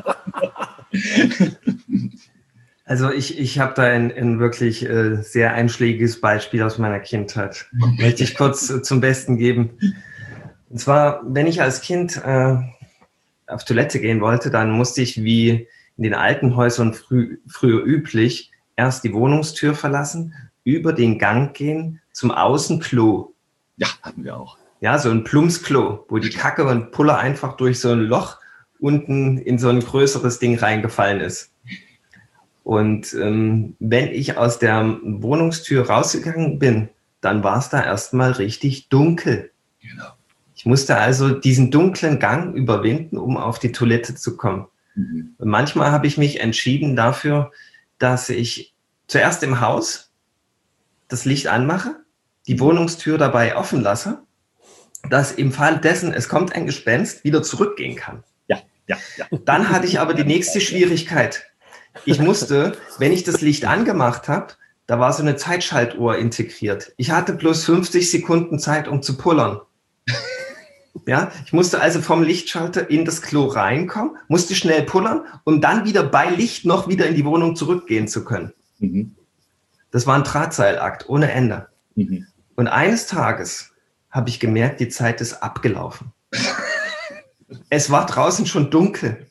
Also ich habe da ein wirklich sehr einschlägiges Beispiel aus meiner Kindheit. Möchte ich kurz zum Besten geben. Und zwar, wenn ich als Kind auf Toilette gehen wollte, dann musste ich wie in den alten Häusern früher üblich erst die Wohnungstür verlassen, über den Gang gehen zum Außenklo. Ja, hatten wir auch. Ja, so ein Plumpsklo, wo die Kacke und Pulle einfach durch so ein Loch unten in so ein größeres Ding reingefallen ist. Und wenn ich aus der Wohnungstür rausgegangen bin, dann war es da erstmal richtig dunkel. Genau. Ich musste also diesen dunklen Gang überwinden, um auf die Toilette zu kommen. Mhm. Und manchmal habe ich mich entschieden dafür, dass ich zuerst im Haus das Licht anmache, die Wohnungstür dabei offen lasse, dass im Fall dessen, es kommt ein Gespenst, wieder zurückgehen kann. Ja. Dann hatte ich aber die nächste Schwierigkeit. Ich musste, wenn ich das Licht angemacht habe, da war so eine Zeitschaltuhr integriert. Ich hatte bloß 50 Sekunden Zeit, um zu pullern. Ja, ich musste also vom Lichtschalter in das Klo reinkommen, musste schnell pullern, um dann wieder bei Licht noch wieder in die Wohnung zurückgehen zu können. Mhm. Das war ein Drahtseilakt ohne Ende. Mhm. Und eines Tages habe ich gemerkt, die Zeit ist abgelaufen. Es war draußen schon dunkel.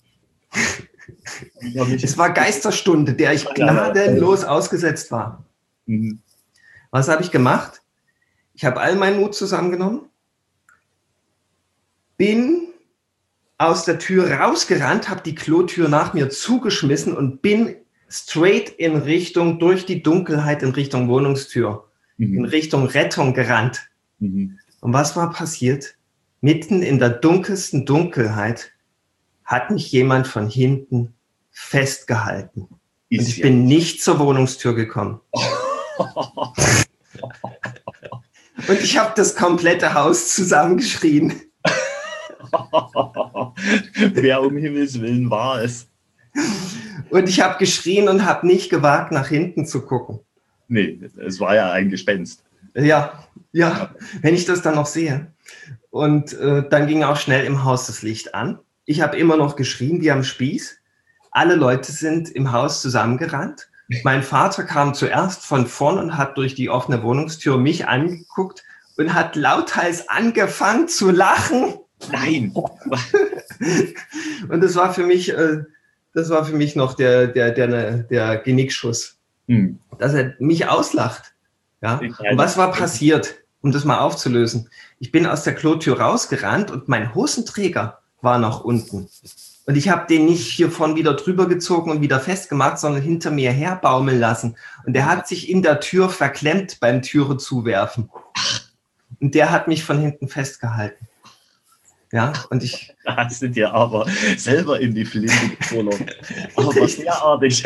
Es war Geisterstunde, der ich gnadenlos ausgesetzt war. Mhm. Was habe ich gemacht? Ich habe all meinen Mut zusammengenommen, bin aus der Tür rausgerannt, habe die Klotür nach mir zugeschmissen und bin straight in Richtung, durch die Dunkelheit in Richtung Wohnungstür, in Richtung Rettung gerannt. Mhm. Und was war passiert? Mitten in der dunkelsten Dunkelheit hat mich jemand von hinten festgehalten. Und ich bin nicht zur Wohnungstür gekommen. Und ich habe das komplette Haus zusammengeschrien. Wer um Himmels Willen war es? Und ich habe geschrien und habe nicht gewagt, nach hinten zu gucken. Nee, es war ja ein Gespenst. Ja, wenn ich das dann noch sehe. Und dann ging auch schnell im Haus das Licht an. Ich habe immer noch geschrien wie am Spieß. Alle Leute sind im Haus zusammengerannt. Mein Vater kam zuerst von vorn und hat durch die offene Wohnungstür mich angeguckt und hat lauthals angefangen zu lachen. Nein. Und das war für mich noch der Genickschuss, dass er mich auslacht. Ja? Und was war passiert, um das mal aufzulösen? Ich bin aus der Klotür rausgerannt und mein Hosenträger war noch unten. Und ich habe den nicht hiervon wieder drüber gezogen und wieder festgemacht, sondern hinter mir herbaumeln lassen. Und der hat sich in der Tür verklemmt beim Türe zuwerfen. Und der hat mich von hinten festgehalten. Ja, und ich... Da hast du dir aber selber in die Flinte gefunden. Aber sehr artig.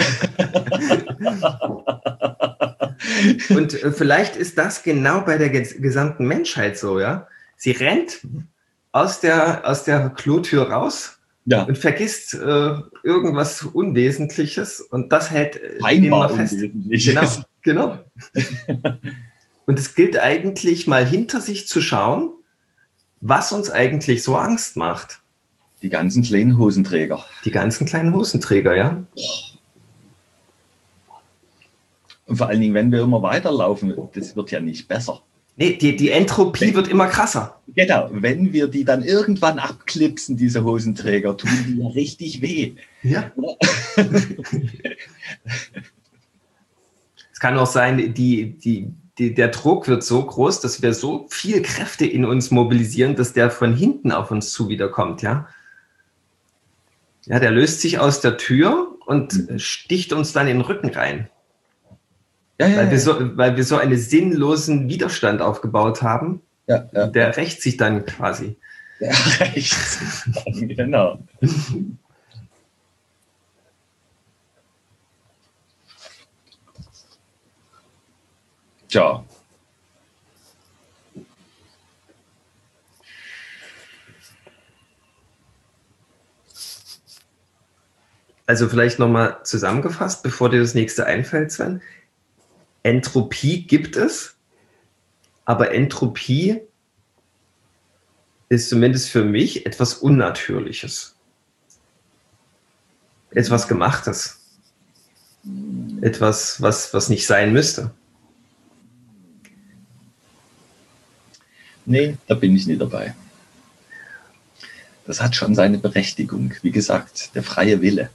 Und vielleicht ist das genau bei der gesamten Menschheit so, ja. Sie rennt aus der Klotür raus und vergisst irgendwas Unwesentliches und das hält immer fest. Genau. Und es gilt eigentlich mal hinter sich zu schauen, was uns eigentlich so Angst macht. Die ganzen kleinen Hosenträger. Die ganzen kleinen Hosenträger, ja. Und vor allen Dingen, wenn wir immer weiterlaufen, das wird ja nicht besser. Nee, die Entropie wird immer krasser. Genau, wenn wir die dann irgendwann abklipsen, diese Hosenträger, tun die ja richtig weh. Ja. Es kann auch sein, die der Druck wird so groß, dass wir so viel Kräfte in uns mobilisieren, dass der von hinten auf uns zu wiederkommt, ja. Ja, der löst sich aus der Tür und sticht uns dann in den Rücken rein. Weil wir so einen sinnlosen Widerstand aufgebaut haben. Der rächt sich dann quasi. Der rächt sich dann, genau. Tja. Also vielleicht nochmal zusammengefasst, bevor dir das nächste einfällt, Sven. Entropie gibt es, aber Entropie ist zumindest für mich etwas Unnatürliches. Etwas Gemachtes. Etwas, was nicht sein müsste. Nee, da bin ich nicht dabei. Das hat schon seine Berechtigung. Wie gesagt, der freie Wille.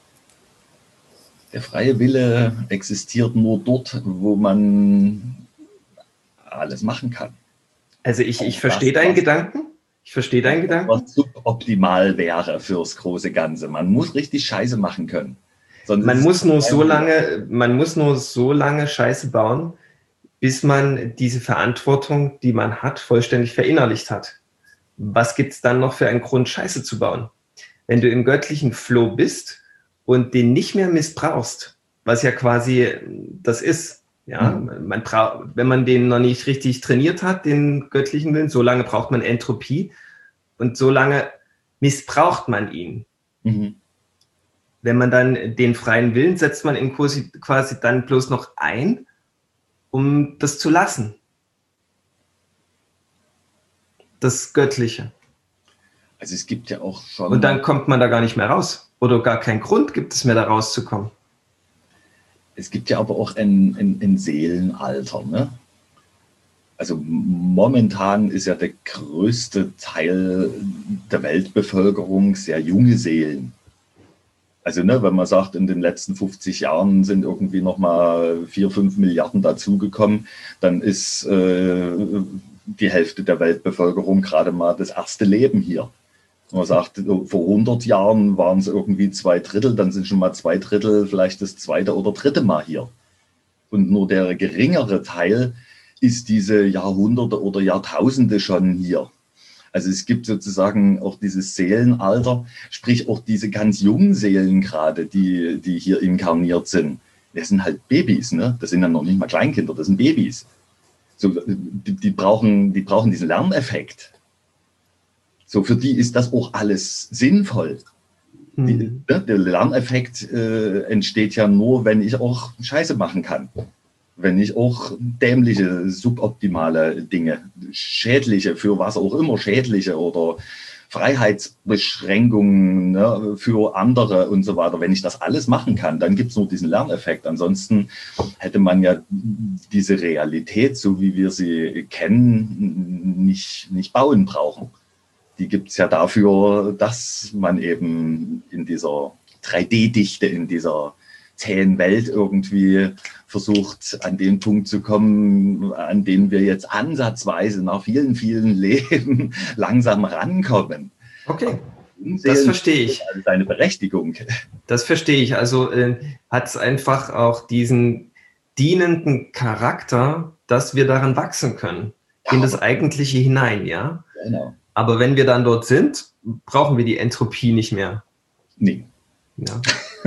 Der freie Wille existiert nur dort, wo man alles machen kann. Also ich verstehe deinen Gedanken. Ich verstehe deinen Gedanken. Was suboptimal wäre fürs große Ganze. Man muss richtig Scheiße machen können. Man muss nur so lange Scheiße bauen, bis man diese Verantwortung, die man hat, vollständig verinnerlicht hat. Was gibt es dann noch für einen Grund, Scheiße zu bauen? Wenn du im göttlichen Flow bist und den nicht mehr missbrauchst, was ja quasi das ist, ja, wenn man den noch nicht richtig trainiert hat, den göttlichen Willen, so lange braucht man Entropie und so lange missbraucht man ihn. Mhm. Wenn man dann den freien Willen setzt man ihn quasi dann bloß noch ein, um das zu lassen. Das Göttliche. Also es gibt ja auch schon... Und dann kommt man da gar nicht mehr raus. Oder gar keinen Grund gibt es mehr, da rauszukommen. Es gibt ja aber auch ein Seelenalter, ne? Also momentan ist ja der größte Teil der Weltbevölkerung sehr junge Seelen. Also ne, wenn man sagt, in den letzten 50 Jahren sind irgendwie nochmal 4-5 Milliarden dazugekommen, dann ist die Hälfte der Weltbevölkerung gerade mal das erste Leben hier. Man sagt, vor 100 Jahren waren es irgendwie 2/3, dann sind schon mal 2/3 vielleicht das zweite oder dritte Mal hier. Und nur der geringere Teil ist diese Jahrhunderte oder Jahrtausende schon hier. Also es gibt sozusagen auch dieses Seelenalter, sprich auch diese ganz jungen Seelen gerade, die hier inkarniert sind. Das sind halt Babys, ne? Das sind ja noch nicht mal Kleinkinder, das sind Babys. So, die brauchen diesen Lerneffekt. So, für die ist das auch alles sinnvoll. Der Lerneffekt entsteht ja nur, wenn ich auch Scheiße machen kann. Wenn ich auch dämliche, suboptimale Dinge, schädliche, für was auch immer schädliche oder Freiheitsbeschränkungen, ne, für andere und so weiter, wenn ich das alles machen kann, dann gibt es nur diesen Lerneffekt. Ansonsten hätte man ja diese Realität, so wie wir sie kennen, nicht bauen brauchen. Die gibt es ja dafür, dass man eben in dieser 3D-Dichte, in dieser zähen Welt irgendwie versucht, an den Punkt zu kommen, an den wir jetzt ansatzweise nach vielen, vielen Leben langsam rankommen. Okay, das verstehe ich. Also seine Berechtigung. Das verstehe ich. Also hat es einfach auch diesen dienenden Charakter, dass wir daran wachsen können, in das Eigentliche hinein, ja? Genau. Aber wenn wir dann dort sind, brauchen wir die Entropie nicht mehr. Nee. Ja.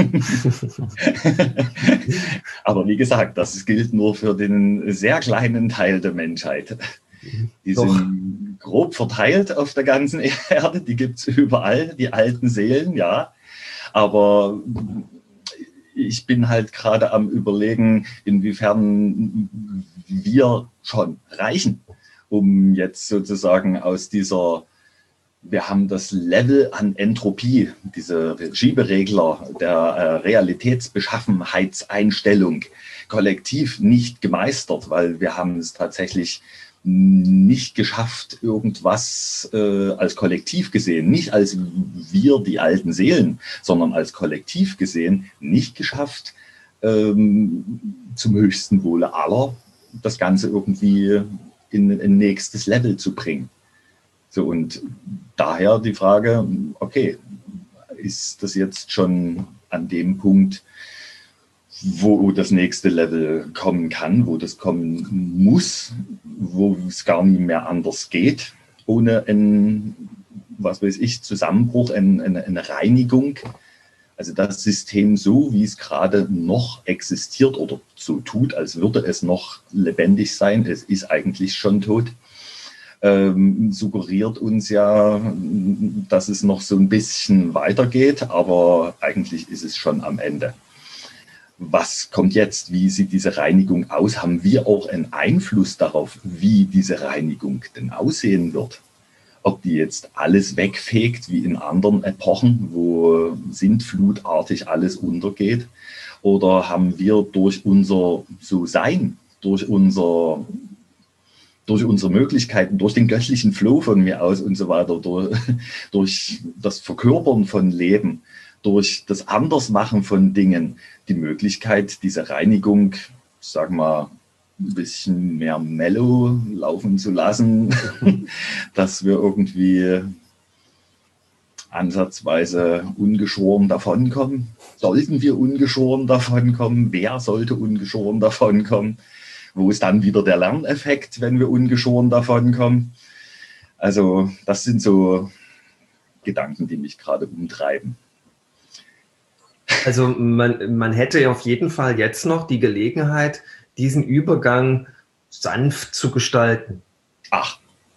Aber wie gesagt, das gilt nur für den sehr kleinen Teil der Menschheit. Die sind grob verteilt auf der ganzen Erde, die gibt es überall, die alten Seelen, ja. Aber ich bin halt gerade am Überlegen, inwiefern wir schon reichen, um jetzt sozusagen aus dieser... Wir haben das Level an Entropie, diese Schieberegler der Realitätsbeschaffenheitseinstellung kollektiv nicht gemeistert, weil wir haben es tatsächlich nicht geschafft, irgendwas als Kollektiv gesehen, nicht als wir, die alten Seelen, sondern als Kollektiv gesehen, nicht geschafft, zum höchsten Wohle aller das Ganze irgendwie in ein nächstes Level zu bringen. So, und daher die Frage, okay, ist das jetzt schon an dem Punkt, wo das nächste Level kommen kann, wo das kommen muss, wo es gar nicht mehr anders geht, ohne einen, was weiß ich, Zusammenbruch, eine Reinigung. Also das System so, wie es gerade noch existiert oder so tut, als würde es noch lebendig sein, es ist eigentlich schon tot, suggeriert uns ja, dass es noch so ein bisschen weitergeht, aber eigentlich ist es schon am Ende. Was kommt jetzt? Wie sieht diese Reinigung aus? Haben wir auch einen Einfluss darauf, wie diese Reinigung denn aussehen wird? Ob die jetzt alles wegfegt, wie in anderen Epochen, wo sintflutartig alles untergeht? Oder haben wir durch unser So-Sein, durch unsere Möglichkeiten, durch den göttlichen Flow von mir aus und so weiter, durch das Verkörpern von Leben, durch das Andersmachen von Dingen, die Möglichkeit, diese Reinigung, sag mal, ein bisschen mehr mellow laufen zu lassen, dass wir irgendwie ansatzweise ungeschoren davonkommen. Sollten wir ungeschoren davonkommen? Wer sollte ungeschoren davonkommen? Wo ist dann wieder der Lerneffekt, wenn wir ungeschoren davonkommen? Also das sind so Gedanken, die mich gerade umtreiben. Also man hätte auf jeden Fall jetzt noch die Gelegenheit, diesen Übergang sanft zu gestalten. Ach.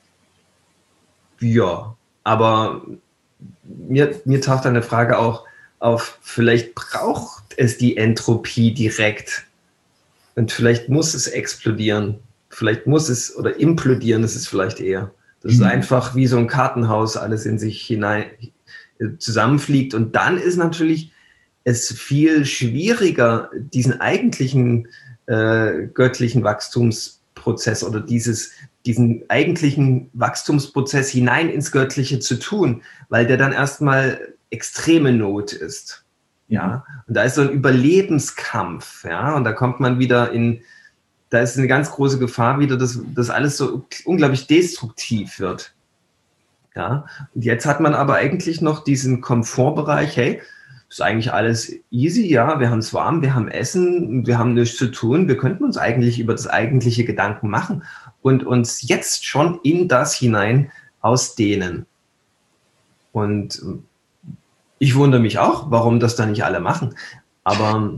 Ja, aber mir taucht eine Frage auch auf, vielleicht braucht es die Entropie direkt und vielleicht muss es explodieren, vielleicht muss es, oder implodieren ist es vielleicht eher. Das ist einfach wie so ein Kartenhaus, alles in sich hinein zusammenfliegt und dann ist natürlich es viel schwieriger, diesen eigentlichen göttlichen Wachstumsprozess oder diesen eigentlichen Wachstumsprozess hinein ins Göttliche zu tun, weil der dann erstmal extreme Not ist. Ja, und da ist so ein Überlebenskampf, ja, und da kommt man wieder da ist eine ganz große Gefahr wieder, dass alles so unglaublich destruktiv wird. Ja, und jetzt hat man aber eigentlich noch diesen Komfortbereich, hey, ist eigentlich alles easy, ja, wir haben es warm, wir haben Essen, wir haben nichts zu tun, wir könnten uns eigentlich über das eigentliche Gedanken machen und uns jetzt schon in das hinein ausdehnen. Und ich wundere mich auch, warum das da nicht alle machen, aber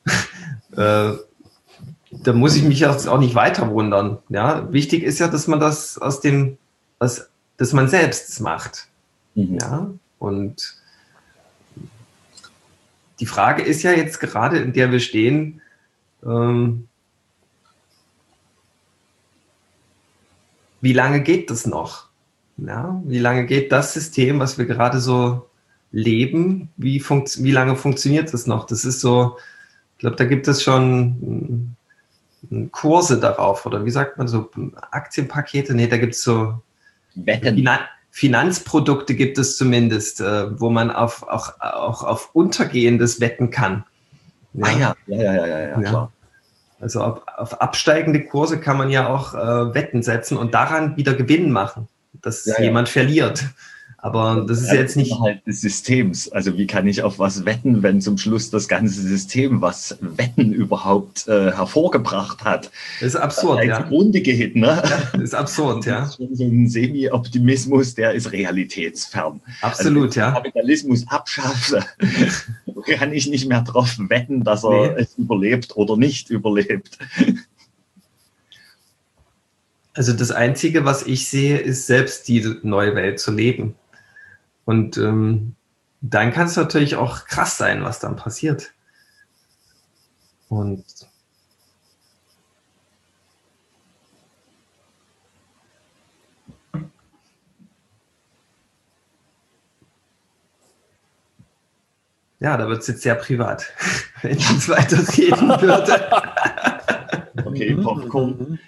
da muss ich mich jetzt auch nicht weiter wundern. Ja? Wichtig ist ja, dass man das dass man selbst macht. Ja? Und die Frage ist ja jetzt gerade, in der wir stehen, wie lange geht das noch? Ja? Wie lange geht das System, was wir gerade so leben? Wie lange funktioniert das noch? Das ist so, ich glaube, da gibt es schon Kurse darauf, oder wie sagt man so, Aktienpakete? Nee, da gibt es so Wetten. Finanzprodukte gibt es zumindest, wo man auch auf Untergehendes wetten kann. Ja, ja, klar. Also auf absteigende Kurse kann man ja auch Wetten setzen und daran wieder Gewinn machen, dass jemand verliert. Aber das ist jetzt nicht innerhalb des Systems. Also wie kann ich auf was wetten, wenn zum Schluss das ganze System, was Wetten überhaupt hervorgebracht hat, das ist absurd, ja. Zugrunde geht, ne? Ja, das ist absurd, ja. Das ist schon so ein Semi-Optimismus, der ist realitätsfern. Absolut, also, wenn ich Kapitalismus abschaffe, kann ich nicht mehr darauf wetten, dass er es überlebt oder nicht überlebt. Also das Einzige, was ich sehe, ist selbst die neue Welt zu leben. Und dann kann es natürlich auch krass sein, was dann passiert. Und ja, da wird es jetzt sehr privat, wenn ich jetzt weiter reden würde. Okay, Popcorn.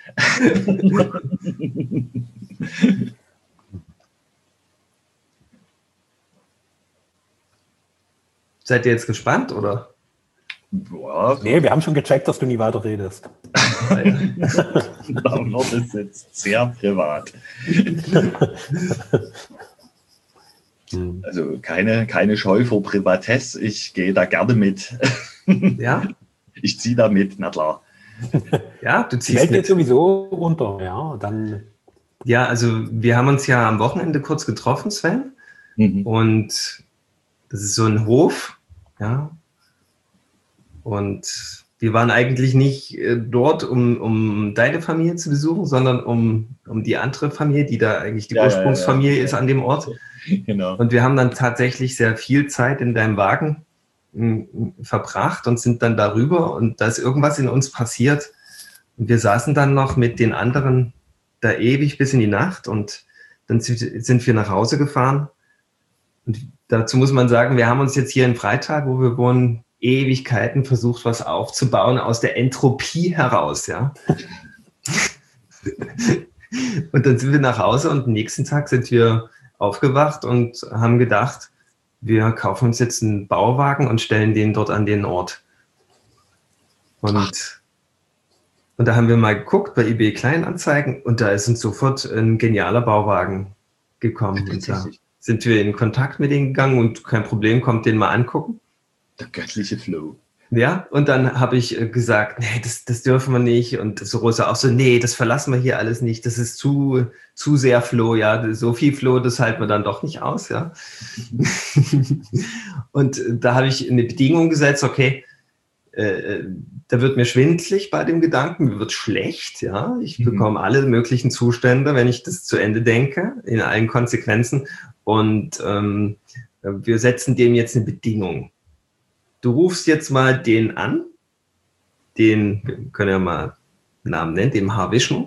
Seid ihr jetzt gespannt, oder? Boah. Nee, wir haben schon gecheckt, dass du nie weiter redest. Da wird es jetzt sehr privat. Also keine Scheu vor Privatesse. Ich gehe da gerne mit. Ja? Ich ziehe da mit, na klar. Ja, du Die ziehst Welt mit. geht sowieso unter, ja, dann. Ja, also wir haben uns ja am Wochenende kurz getroffen, Sven. Und das ist so ein Hof, ja. Und wir waren eigentlich nicht dort, um deine Familie zu besuchen, sondern um die andere Familie, die da eigentlich die Ursprungsfamilie ist an dem Ort. Genau. Und wir haben dann tatsächlich sehr viel Zeit in deinem Wagen verbracht und sind dann darüber und da ist irgendwas in uns passiert. Und wir saßen dann noch mit den anderen da ewig bis in die Nacht und dann sind wir nach Hause gefahren. Und dazu muss man sagen, wir haben uns jetzt hier in Freital, wo wir wohnen, Ewigkeiten versucht, was aufzubauen aus der Entropie heraus, ja. Und dann sind wir nach Hause und am nächsten Tag sind wir aufgewacht und haben gedacht, wir kaufen uns jetzt einen Bauwagen und stellen den dort an den Ort. Und da haben wir mal geguckt bei eBay Kleinanzeigen und da ist uns sofort ein genialer Bauwagen gekommen. Und da sind wir in Kontakt mit denen gegangen und kein Problem, kommt den mal angucken. Der göttliche Flow. Ja, und dann habe ich gesagt, nee, das dürfen wir nicht. Und so Rosa auch so, nee, das verlassen wir hier alles nicht. Das ist zu sehr Flow, ja. So viel Flow, das halten wir dann doch nicht aus, ja. Und da habe ich eine Bedingung gesetzt, okay, da wird mir schwindelig bei dem Gedanken, mir wird schlecht, ja. Ich bekomme alle möglichen Zustände, wenn ich das zu Ende denke, in allen Konsequenzen. Und wir setzen dem jetzt eine Bedingung. Du rufst jetzt mal den an, wir können ja mal einen Namen nennen, den Mahavishnu,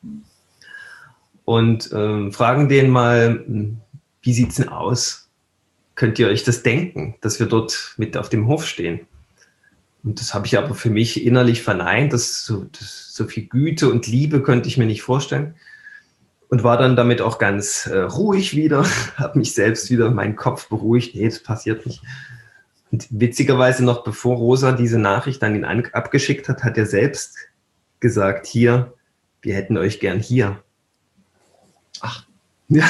und fragen den mal, wie sieht's denn aus? Könnt ihr euch das denken, dass wir dort mit auf dem Hof stehen? Und das habe ich aber für mich innerlich verneint, so viel Güte und Liebe könnte ich mir nicht vorstellen. Und war dann damit auch ganz ruhig wieder, habe mich selbst wieder, meinen Kopf beruhigt, nee, das passiert nicht. Und witzigerweise noch bevor Rosa diese Nachricht an ihn abgeschickt hat, hat er selbst gesagt, hier, wir hätten euch gern hier. Ach. Ja.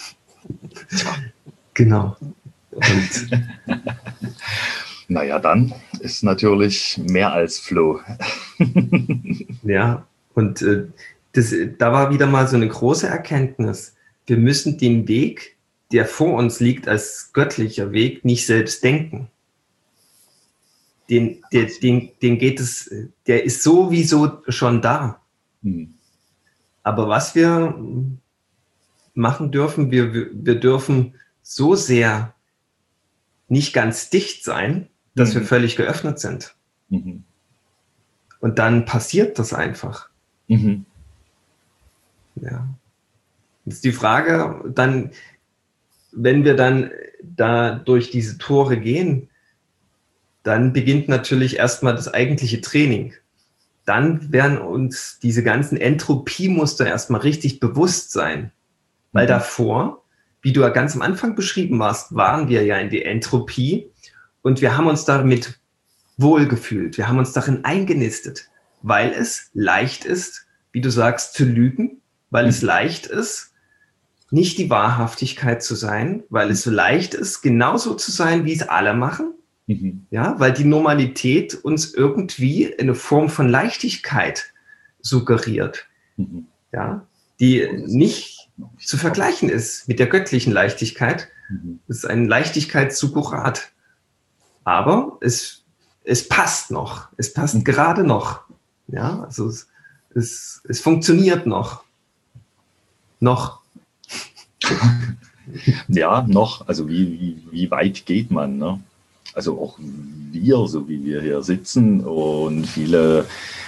Genau. Und naja, dann ist natürlich mehr als Flow. Ja, und da war wieder mal so eine große Erkenntnis. Wir müssen den Weg, der vor uns liegt, als göttlicher Weg, nicht selbst denken. Den geht es, der ist sowieso schon da. Aber was wir machen dürfen, wir dürfen so sehr nicht ganz dicht sein, dass wir völlig geöffnet sind. Und dann passiert das einfach. Ja. Jetzt die Frage, dann, wenn wir dann da durch diese Tore gehen, dann beginnt natürlich erstmal das eigentliche Training. Dann werden uns diese ganzen Entropiemuster erstmal richtig bewusst sein. Weil davor, wie du ja ganz am Anfang beschrieben warst, waren wir ja in die Entropie und wir haben uns damit wohlgefühlt. Wir haben uns darin eingenistet, weil es leicht ist, wie du sagst, zu lügen, weil es leicht ist, nicht die Wahrhaftigkeit zu sein, weil es so leicht ist, genauso zu sein, wie es alle machen. Ja, weil die Normalität uns irgendwie eine Form von Leichtigkeit suggeriert, ja, die nicht zu vergleichen ist mit der göttlichen Leichtigkeit. Es ist ein Leichtigkeitssukurat. Aber es passt noch. Es passt gerade noch. Ja, also es funktioniert noch. Noch. Ja, noch. Also wie weit geht man, ne? Also auch wir, so wie wir hier sitzen und viele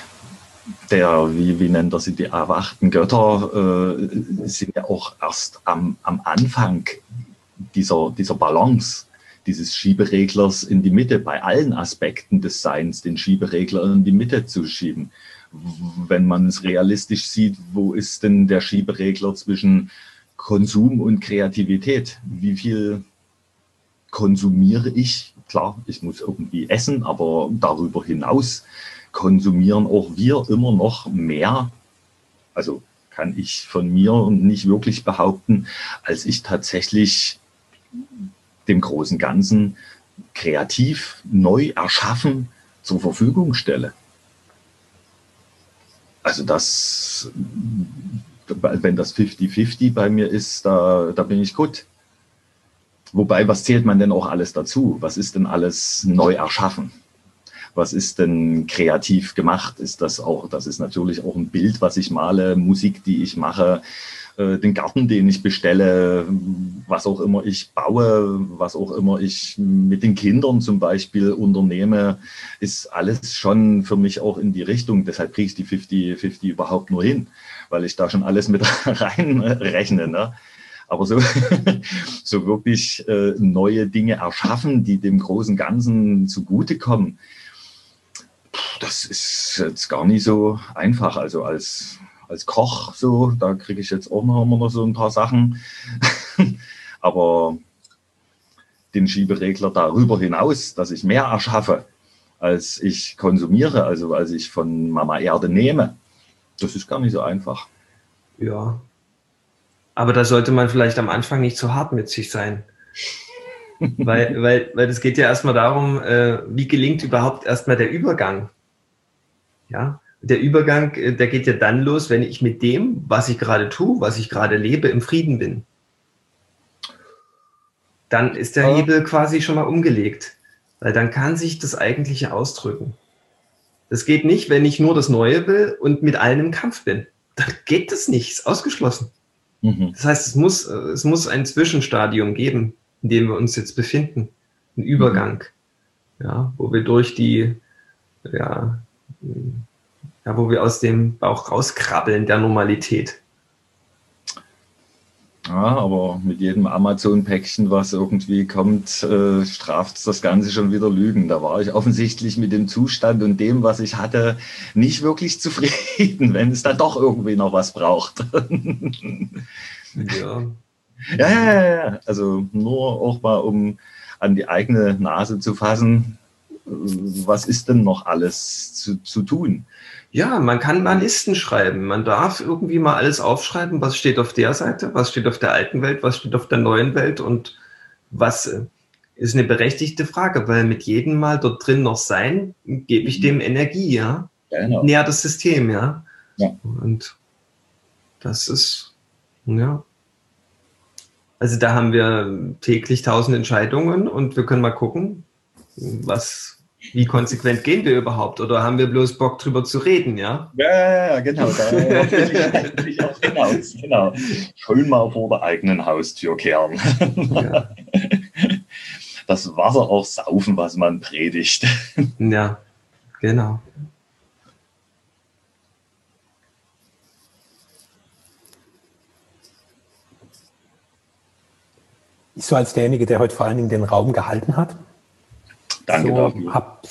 wie nennt er sie, die erwachten Götter sind ja auch erst am Anfang dieser Balance, dieses Schiebereglers in die Mitte, bei allen Aspekten des Seins den Schieberegler in die Mitte zu schieben. Wenn man es realistisch sieht, wo ist denn der Schieberegler zwischen Konsum und Kreativität? Wie viel konsumiere ich? Klar, ich muss irgendwie essen, aber darüber hinaus konsumieren auch wir immer noch mehr, also kann ich von mir nicht wirklich behaupten, als ich tatsächlich dem großen Ganzen kreativ neu erschaffen zur Verfügung stelle. Also das, wenn das 50-50 bei mir ist, da bin ich gut. Wobei, was zählt man denn auch alles dazu? Was ist denn alles neu erschaffen? Was ist denn kreativ gemacht? Das ist natürlich auch ein Bild, was ich male, Musik, die ich mache, den Garten, den ich bestelle, was auch immer ich baue, was auch immer ich mit den Kindern zum Beispiel unternehme, ist alles schon für mich auch in die Richtung. Deshalb kriege ich die 50-50 überhaupt nur hin, weil ich da schon alles mit reinrechne. Ne? Aber so, so wirklich neue Dinge erschaffen, die dem großen Ganzen zugutekommen, das ist jetzt gar nicht so einfach. Also als Koch, so, da kriege ich jetzt auch noch immer noch so ein paar Sachen. Aber den Schieberegler darüber hinaus, dass ich mehr erschaffe, als ich konsumiere, also als ich von Mama Erde nehme, das ist gar nicht so einfach. Ja. Aber da sollte man vielleicht am Anfang nicht zu hart mit sich sein. weil es geht ja erstmal darum, wie gelingt überhaupt erstmal der Übergang. Ja, der Übergang, der geht ja dann los, wenn ich mit dem, was ich gerade tue, was ich gerade lebe, im Frieden bin. Dann ist der Hebel quasi schon mal umgelegt, weil dann kann sich das Eigentliche ausdrücken. Das geht nicht, wenn ich nur das Neue will und mit allen im Kampf bin. Dann geht das nicht, ist ausgeschlossen. Das heißt, es muss ein Zwischenstadium geben, in dem wir uns jetzt befinden. Ein Übergang, ja, wo wir durch die, wo wir aus dem Bauch rauskrabbeln der Normalität. Ja, aber mit jedem Amazon-Päckchen, was irgendwie kommt, straft das Ganze schon wieder Lügen. Da war ich offensichtlich mit dem Zustand und dem, was ich hatte, nicht wirklich zufrieden, wenn es dann doch irgendwie noch was braucht. Ja. Also nur auch mal, um an die eigene Nase zu fassen, was ist denn noch alles zu tun? Ja, man kann mal Listen schreiben. Man darf irgendwie mal alles aufschreiben, was steht auf der Seite, was steht auf der alten Welt, was steht auf der neuen Welt und was ist eine berechtigte Frage, weil mit jedem Mal dort drin noch sein, gebe ich dem Energie, ja. Genau. Näher das System, ja. Und das ist, ja. Also da haben wir täglich 1000 Entscheidungen und wir können mal gucken, wie konsequent gehen wir überhaupt? Oder haben wir bloß Bock, drüber zu reden, ja? Ja, genau. Da will ich auch hinaus. Genau. Schön mal vor der eigenen Haustür kehren. Ja. Das Wasser auch saufen, was man predigt. Ja, genau. Ich so als derjenige, der heute vor allen Dingen den Raum gehalten hat, danke. Hab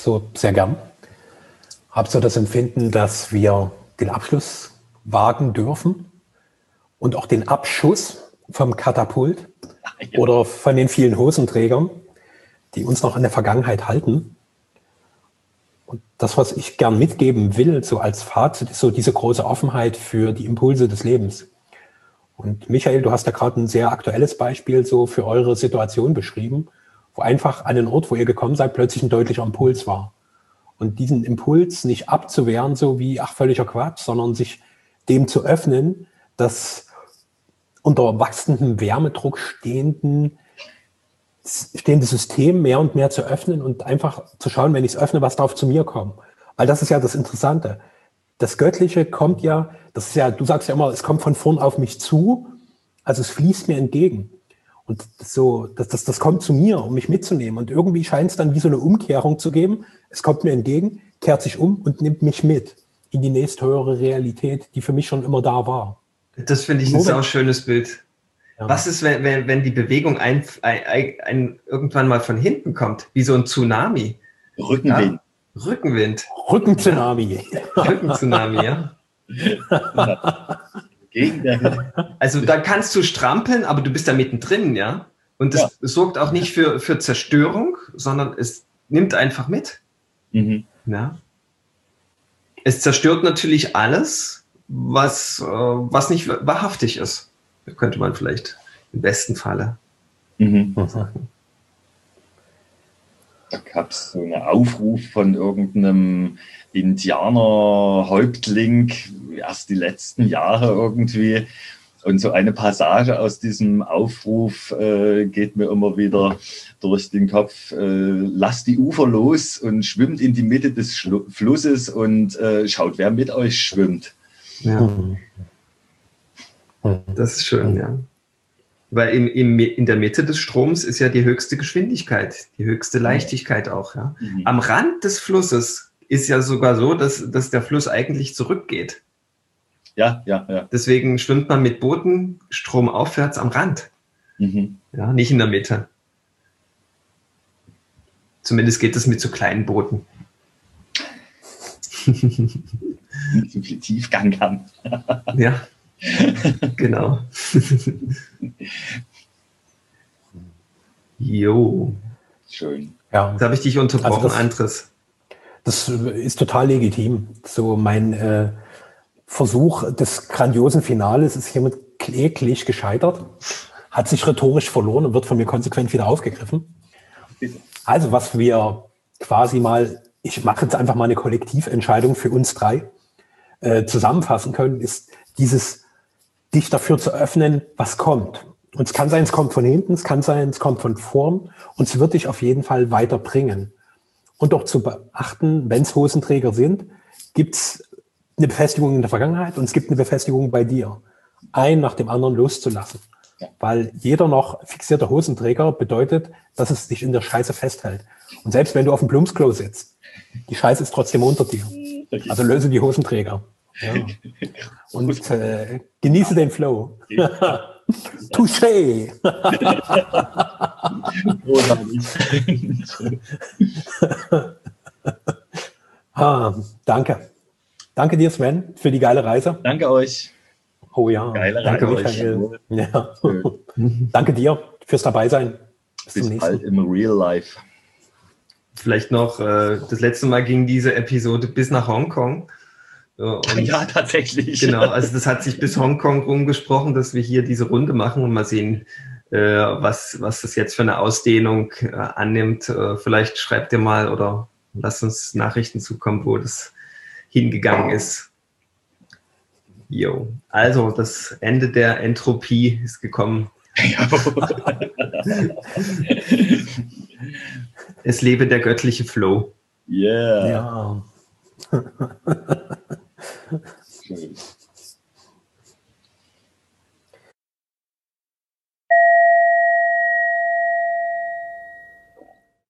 so das Empfinden, dass wir den Abschluss wagen dürfen und auch den Abschuss vom Katapult oder von den vielen Hosenträgern, die uns noch an der Vergangenheit halten. Und das, was ich gern mitgeben will, so als Fazit, ist so diese große Offenheit für die Impulse des Lebens. Und Michael, du hast da gerade ein sehr aktuelles Beispiel so für eure Situation beschrieben, wo einfach an den Ort, wo ihr gekommen seid, plötzlich ein deutlicher Impuls war. Und diesen Impuls nicht abzuwehren, so wie, ach, völliger Quatsch, sondern sich dem zu öffnen, das unter wachsendem Wärmedruck stehende System mehr und mehr zu öffnen und einfach zu schauen, wenn ich es öffne, was darf zu mir kommen. Weil das ist ja das Interessante. Das Göttliche kommt ja, das ist ja, du sagst ja immer, es kommt von vorn auf mich zu, also es fließt mir entgegen. Und das kommt zu mir, um mich mitzunehmen. Und irgendwie scheint es dann wie so eine Umkehrung zu geben. Es kommt mir entgegen, kehrt sich um und nimmt mich mit in die nächsthöhere Realität, die für mich schon immer da war. Das finde ich ein sehr schönes Bild. Ja. Was ist, wenn die Bewegung irgendwann mal von hinten kommt, wie so ein Tsunami? Rückenwind. Ja? Rückenwind. Rückentsunami. Rückentsunami, ja. Also da kannst du strampeln, aber du bist da mittendrin, ja. Und das sorgt auch nicht für Zerstörung, sondern es nimmt einfach mit. Ja. Es zerstört natürlich alles, was nicht wahrhaftig ist. Könnte man vielleicht im besten Falle sagen. Da gab es so einen Aufruf von irgendeinem Indianerhäuptling, erst die letzten Jahre irgendwie. Und so eine Passage aus diesem Aufruf geht mir immer wieder durch den Kopf. Lasst die Ufer los und schwimmt in die Mitte des Flusses und schaut, wer mit euch schwimmt. Ja. Das ist schön, ja. Weil in der Mitte des Stroms ist ja die höchste Geschwindigkeit, die höchste Leichtigkeit auch. Ja. Am Rand des Flusses ist ja sogar so, dass der Fluss eigentlich zurückgeht. Ja. Deswegen schwimmt man mit Booten stromaufwärts am Rand. Ja, nicht in der Mitte. Zumindest geht es mit so kleinen Booten. Nicht so viel Tiefgang haben. Ja, genau. Jo. Schön. Ja. Jetzt habe ich dich unterbrochen, Also Andres. Das ist total legitim. So mein Versuch des grandiosen Finales ist hiermit kläglich gescheitert, hat sich rhetorisch verloren und wird von mir konsequent wieder aufgegriffen. Also was wir quasi mal, ich mache jetzt einfach mal eine Kollektiventscheidung für uns drei, zusammenfassen können, ist dieses, dich dafür zu öffnen, was kommt. Und es kann sein, es kommt von hinten, es kann sein, es kommt von vorn und es wird dich auf jeden Fall weiterbringen. Und auch zu beachten, wenn es Hosenträger sind, gibt es eine Befestigung in der Vergangenheit und es gibt eine Befestigung bei dir. Einen nach dem anderen loszulassen. Ja. Weil jeder noch fixierte Hosenträger bedeutet, dass es dich in der Scheiße festhält. Und selbst wenn du auf dem Plumpsklo sitzt, die Scheiße ist trotzdem unter dir. Also löse die Hosenträger. Ja. Und genieße den Flow. Touché! Danke. Danke dir, Sven, für die geile Reise. Danke euch. Oh ja. Geile Danke, Reise. Michael. Ja. Danke dir fürs Dabeisein. Bis bald im Real Life. Vielleicht noch, das letzte Mal ging diese Episode bis nach Hongkong. Ja, tatsächlich. Genau, also das hat sich bis Hongkong rumgesprochen, dass wir hier diese Runde machen und mal sehen, was das jetzt für eine Ausdehnung annimmt. Vielleicht schreibt ihr mal oder lasst uns Nachrichten zukommen, wo das hingegangen ist. Jo. Also, das Ende der Entropie ist gekommen. Es lebe der göttliche Flow. Yeah. Ja.